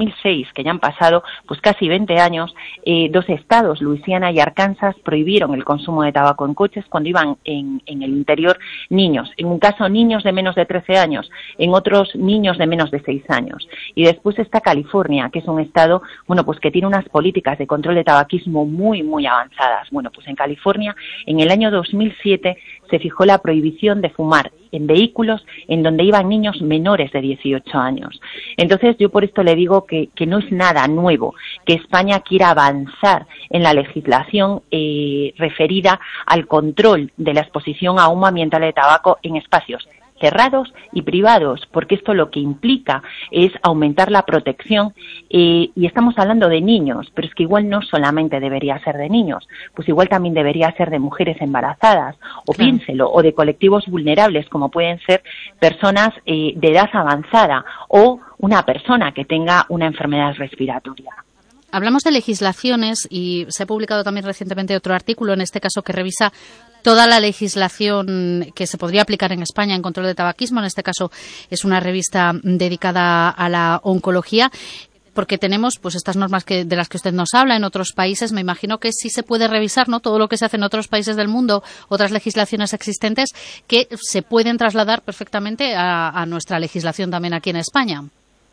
que ya han pasado pues casi veinte años, eh, dos estados, Luisiana y Arkansas, prohibieron el consumo de tabaco en coches cuando iban en, en el interior niños. En un caso niños de menos de trece años, en otros niños de menos de seis años. Y después está California, que es un estado, bueno, pues que tiene unas políticas de control de tabaquismo muy, muy avanzadas. Bueno, pues en California, en el año dos mil siete, se fijó la prohibición de fumar en vehículos en donde iban niños menores de dieciocho años. Entonces, yo por esto le digo que, que no es nada nuevo que España quiera avanzar en la legislación eh, referida al control de la exposición a humo ambiental de tabaco en espacios cerrados y privados, porque esto lo que implica es aumentar la protección eh, y estamos hablando de niños, pero es que igual no solamente debería ser de niños, pues igual también debería ser de mujeres embarazadas, o claro. piénselo, o de colectivos vulnerables como pueden ser personas eh, de edad avanzada o una persona que tenga una enfermedad respiratoria. Hablamos de legislaciones y se ha publicado también recientemente otro artículo, en este caso que revisa toda la legislación que se podría aplicar en España en control de tabaquismo. En este caso es una revista dedicada a la oncología, porque tenemos pues estas normas que de las que usted nos habla en otros países. Me imagino que sí se puede revisar, ¿no?, todo lo que se hace en otros países del mundo, otras legislaciones existentes que se pueden trasladar perfectamente a, a nuestra legislación también aquí en España.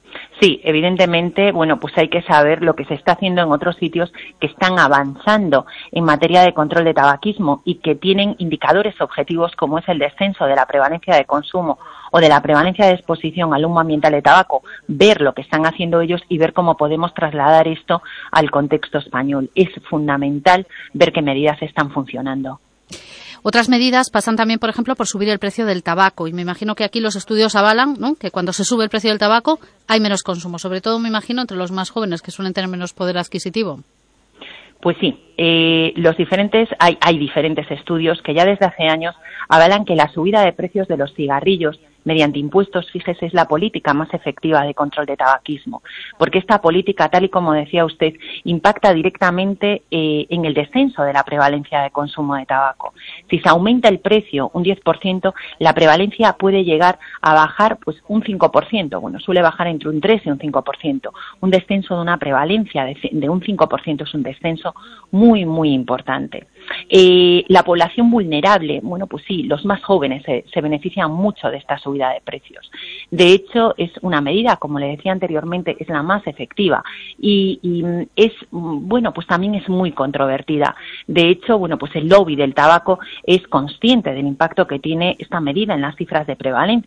Sí, evidentemente, bueno, pues hay que saber lo que se está haciendo en otros sitios que están avanzando en materia de control de tabaquismo y que tienen indicadores objetivos como es el descenso de la prevalencia de consumo o de la prevalencia de exposición al humo ambiental de tabaco, ver lo que están haciendo ellos y ver cómo podemos trasladar esto al contexto español. Es fundamental ver qué medidas están funcionando. Otras medidas pasan también, por ejemplo, por subir el precio del tabaco. Y me imagino que aquí los estudios avalan, ¿no?, que cuando se sube el precio del tabaco hay menos consumo. Sobre todo, me imagino, entre los más jóvenes, que suelen tener menos poder adquisitivo. Pues sí, eh, los diferentes hay, hay diferentes estudios que ya desde hace años avalan que la subida de precios de los cigarrillos mediante impuestos, fíjese, es la política más efectiva de control de tabaquismo, porque esta política, tal y como decía usted, impacta directamente eh, en el descenso de la prevalencia de consumo de tabaco. Si se aumenta el precio un diez por ciento, la prevalencia puede llegar a bajar pues un cinco por ciento, bueno, suele bajar entre un tres y un cinco por ciento. Un descenso de una prevalencia de, de un cinco por ciento es un descenso muy, muy importante. Eh, la población vulnerable, bueno, pues sí, los más jóvenes se, se benefician mucho de esta subida de precios. De hecho, es una medida, como le decía anteriormente, es la más efectiva y, y es, bueno, pues también es muy controvertida. De hecho, bueno, pues el lobby del tabaco es consciente del impacto que tiene esta medida en las cifras de prevalencia.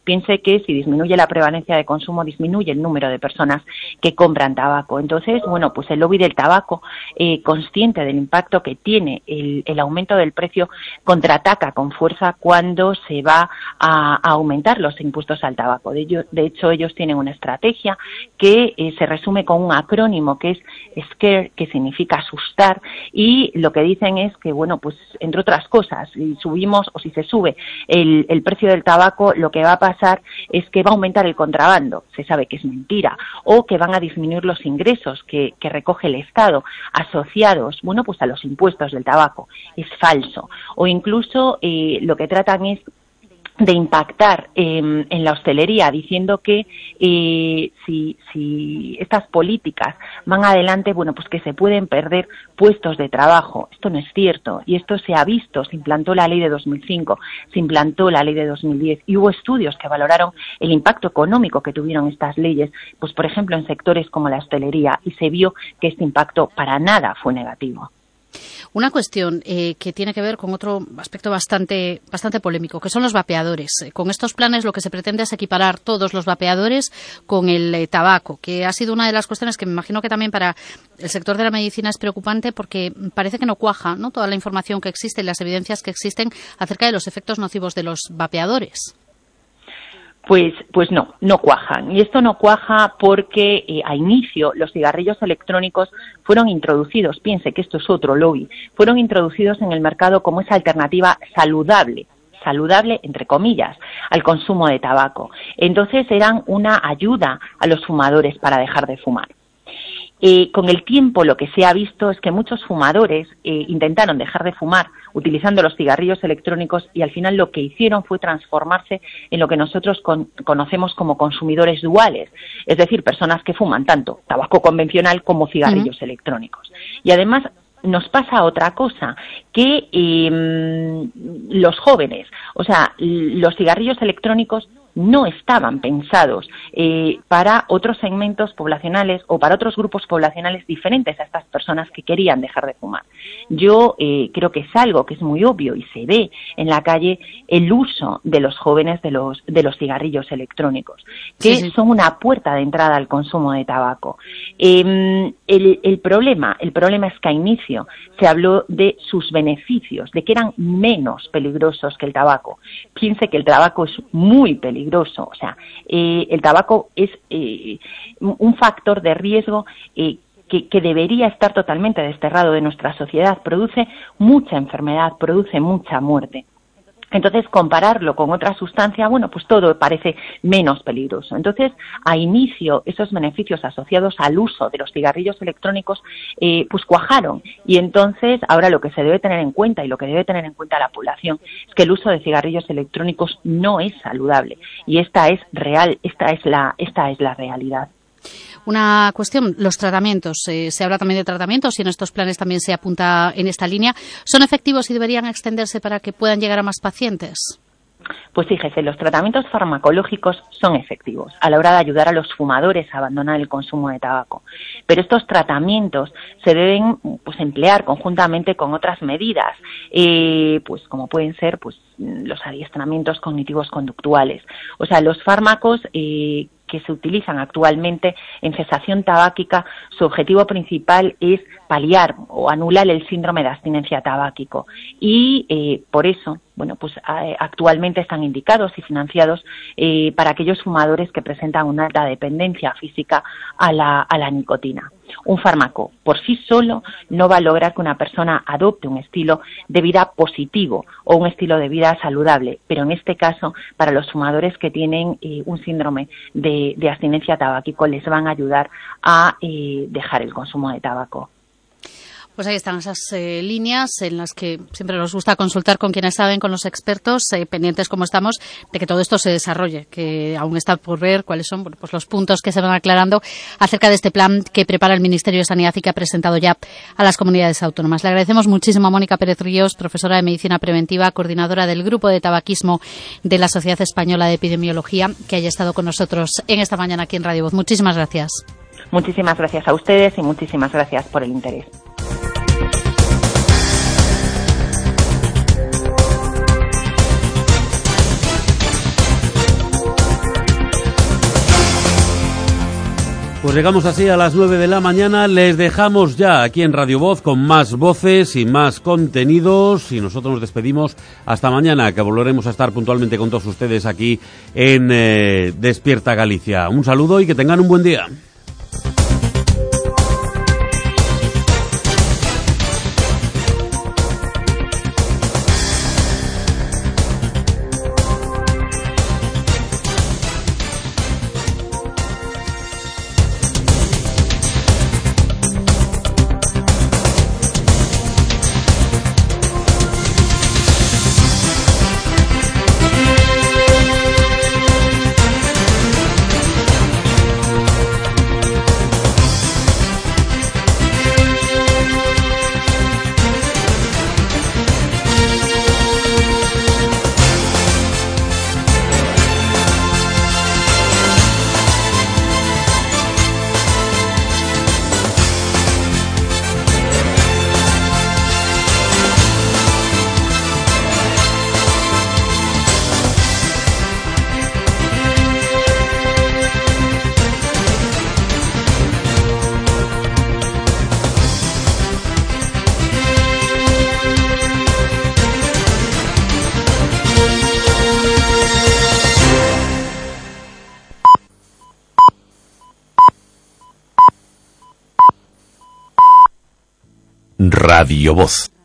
Piense que si disminuye la prevalencia de consumo, disminuye el número de personas que compran tabaco. Entonces, bueno, pues el lobby del tabaco, eh, consciente del impacto que tiene el, el aumento del precio, contraataca con fuerza cuando se va a, a aumentar los impuestos al tabaco. De, ello, de hecho, ellos tienen una estrategia que eh, se resume con un acrónimo que es SCARE, que significa asustar, y lo que dicen es que, bueno, pues entre otras cosas, si subimos o si se sube el, el precio del tabaco, lo que va a pasar es que va a aumentar el contrabando, se sabe que es mentira, o que van a disminuir los ingresos que, que recoge el Estado asociados, bueno, pues a los impuestos del tabaco, es falso, o incluso eh, lo que tratan es de impactar eh, en la hostelería, diciendo que eh, si, si estas políticas van adelante, bueno, pues que se pueden perder puestos de trabajo. Esto no es cierto, y esto se ha visto. Se implantó la ley de dos mil cinco, se implantó la ley de dos mil diez, y hubo estudios que valoraron el impacto económico que tuvieron estas leyes, pues por ejemplo en sectores como la hostelería, y se vio que este impacto para nada fue negativo. Una cuestión eh, que tiene que ver con otro aspecto bastante, bastante polémico, que son los vapeadores. Con estos planes lo que se pretende es equiparar todos los vapeadores con el eh, tabaco, que ha sido una de las cuestiones que me imagino que también para el sector de la medicina es preocupante, porque parece que no cuaja, ¿no?, toda la información que existe y las evidencias que existen acerca de los efectos nocivos de los vapeadores. Pues, pues no, no cuajan. Y esto no cuaja porque eh, a inicio los cigarrillos electrónicos fueron introducidos, piense que esto es otro lobby, fueron introducidos en el mercado como esa alternativa saludable, saludable entre comillas, al consumo de tabaco. Entonces eran una ayuda a los fumadores para dejar de fumar. Eh, con el tiempo lo que se ha visto es que muchos fumadores eh, intentaron dejar de fumar utilizando los cigarrillos electrónicos, y al final lo que hicieron fue transformarse en lo que nosotros con, conocemos como consumidores duales, es decir, personas que fuman tanto tabaco convencional como cigarrillos uh-huh. electrónicos. Y además nos pasa otra cosa, que eh, los jóvenes, o sea, los cigarrillos electrónicos no estaban pensados eh, para otros segmentos poblacionales o para otros grupos poblacionales diferentes a estas personas que querían dejar de fumar. Yo eh, creo que es algo que es muy obvio y se ve en la calle, el uso de los jóvenes de los de los cigarrillos electrónicos, que sí, sí. son una puerta de entrada al consumo de tabaco. Eh, el, el problema, el problema es que a inicio se habló de sus beneficios, de que eran menos peligrosos que el tabaco. Piense que el tabaco es muy peligroso. O sea, eh, el tabaco es eh, un factor de riesgo eh, que, que debería estar totalmente desterrado de nuestra sociedad. Produce mucha enfermedad, produce mucha muerte. Entonces, compararlo con otra sustancia, bueno, pues todo parece menos peligroso. Entonces, a inicio, esos beneficios asociados al uso de los cigarrillos electrónicos, eh, pues cuajaron. Y entonces, ahora lo que se debe tener en cuenta, y lo que debe tener en cuenta la población, es que el uso de cigarrillos electrónicos no es saludable. Y esta es real, esta es la, esta es la realidad. Una cuestión, los tratamientos. Eh, se habla también de tratamientos y en estos planes también se apunta en esta línea. ¿Son efectivos y deberían extenderse para que puedan llegar a más pacientes? Pues fíjese, los tratamientos farmacológicos son efectivos a la hora de ayudar a los fumadores a abandonar el consumo de tabaco. Pero estos tratamientos se deben pues emplear conjuntamente con otras medidas, eh, pues como pueden ser pues los adiestramientos cognitivos conductuales. O sea, los fármacos eh, que se utilizan actualmente en cesación tabáquica, su objetivo principal es paliar o anular el síndrome de abstinencia tabáquico. Y eh, por eso, bueno, pues eh, actualmente están indicados y financiados eh, para aquellos fumadores que presentan una alta dependencia física a la, a la nicotina. Un fármaco por sí solo no va a lograr que una persona adopte un estilo de vida positivo o un estilo de vida saludable, pero en este caso, para los fumadores que tienen eh, un síndrome de, de abstinencia tabáquico, les van a ayudar a eh, dejar el consumo de tabaco. Pues ahí están esas eh, líneas en las que siempre nos gusta consultar con quienes saben, con los expertos, eh, pendientes como estamos, de que todo esto se desarrolle, que aún está por ver cuáles son bueno, pues los puntos que se van aclarando acerca de este plan que prepara el Ministerio de Sanidad y que ha presentado ya a las comunidades autónomas. Le agradecemos muchísimo a Mónica Pérez Ríos, profesora de Medicina Preventiva, coordinadora del Grupo de Tabaquismo de la Sociedad Española de Epidemiología, que haya estado con nosotros en esta mañana aquí en Radio Voz. Muchísimas gracias. Muchísimas gracias a ustedes y muchísimas gracias por el interés. llegamos así a las nueve de la mañana. Les dejamos ya aquí en Radio Voz con más voces y más contenidos. Y nosotros nos despedimos hasta mañana, que volveremos a estar puntualmente con todos ustedes aquí en eh, Despierta Galicia. Un saludo y que tengan un buen día. Radio Voz.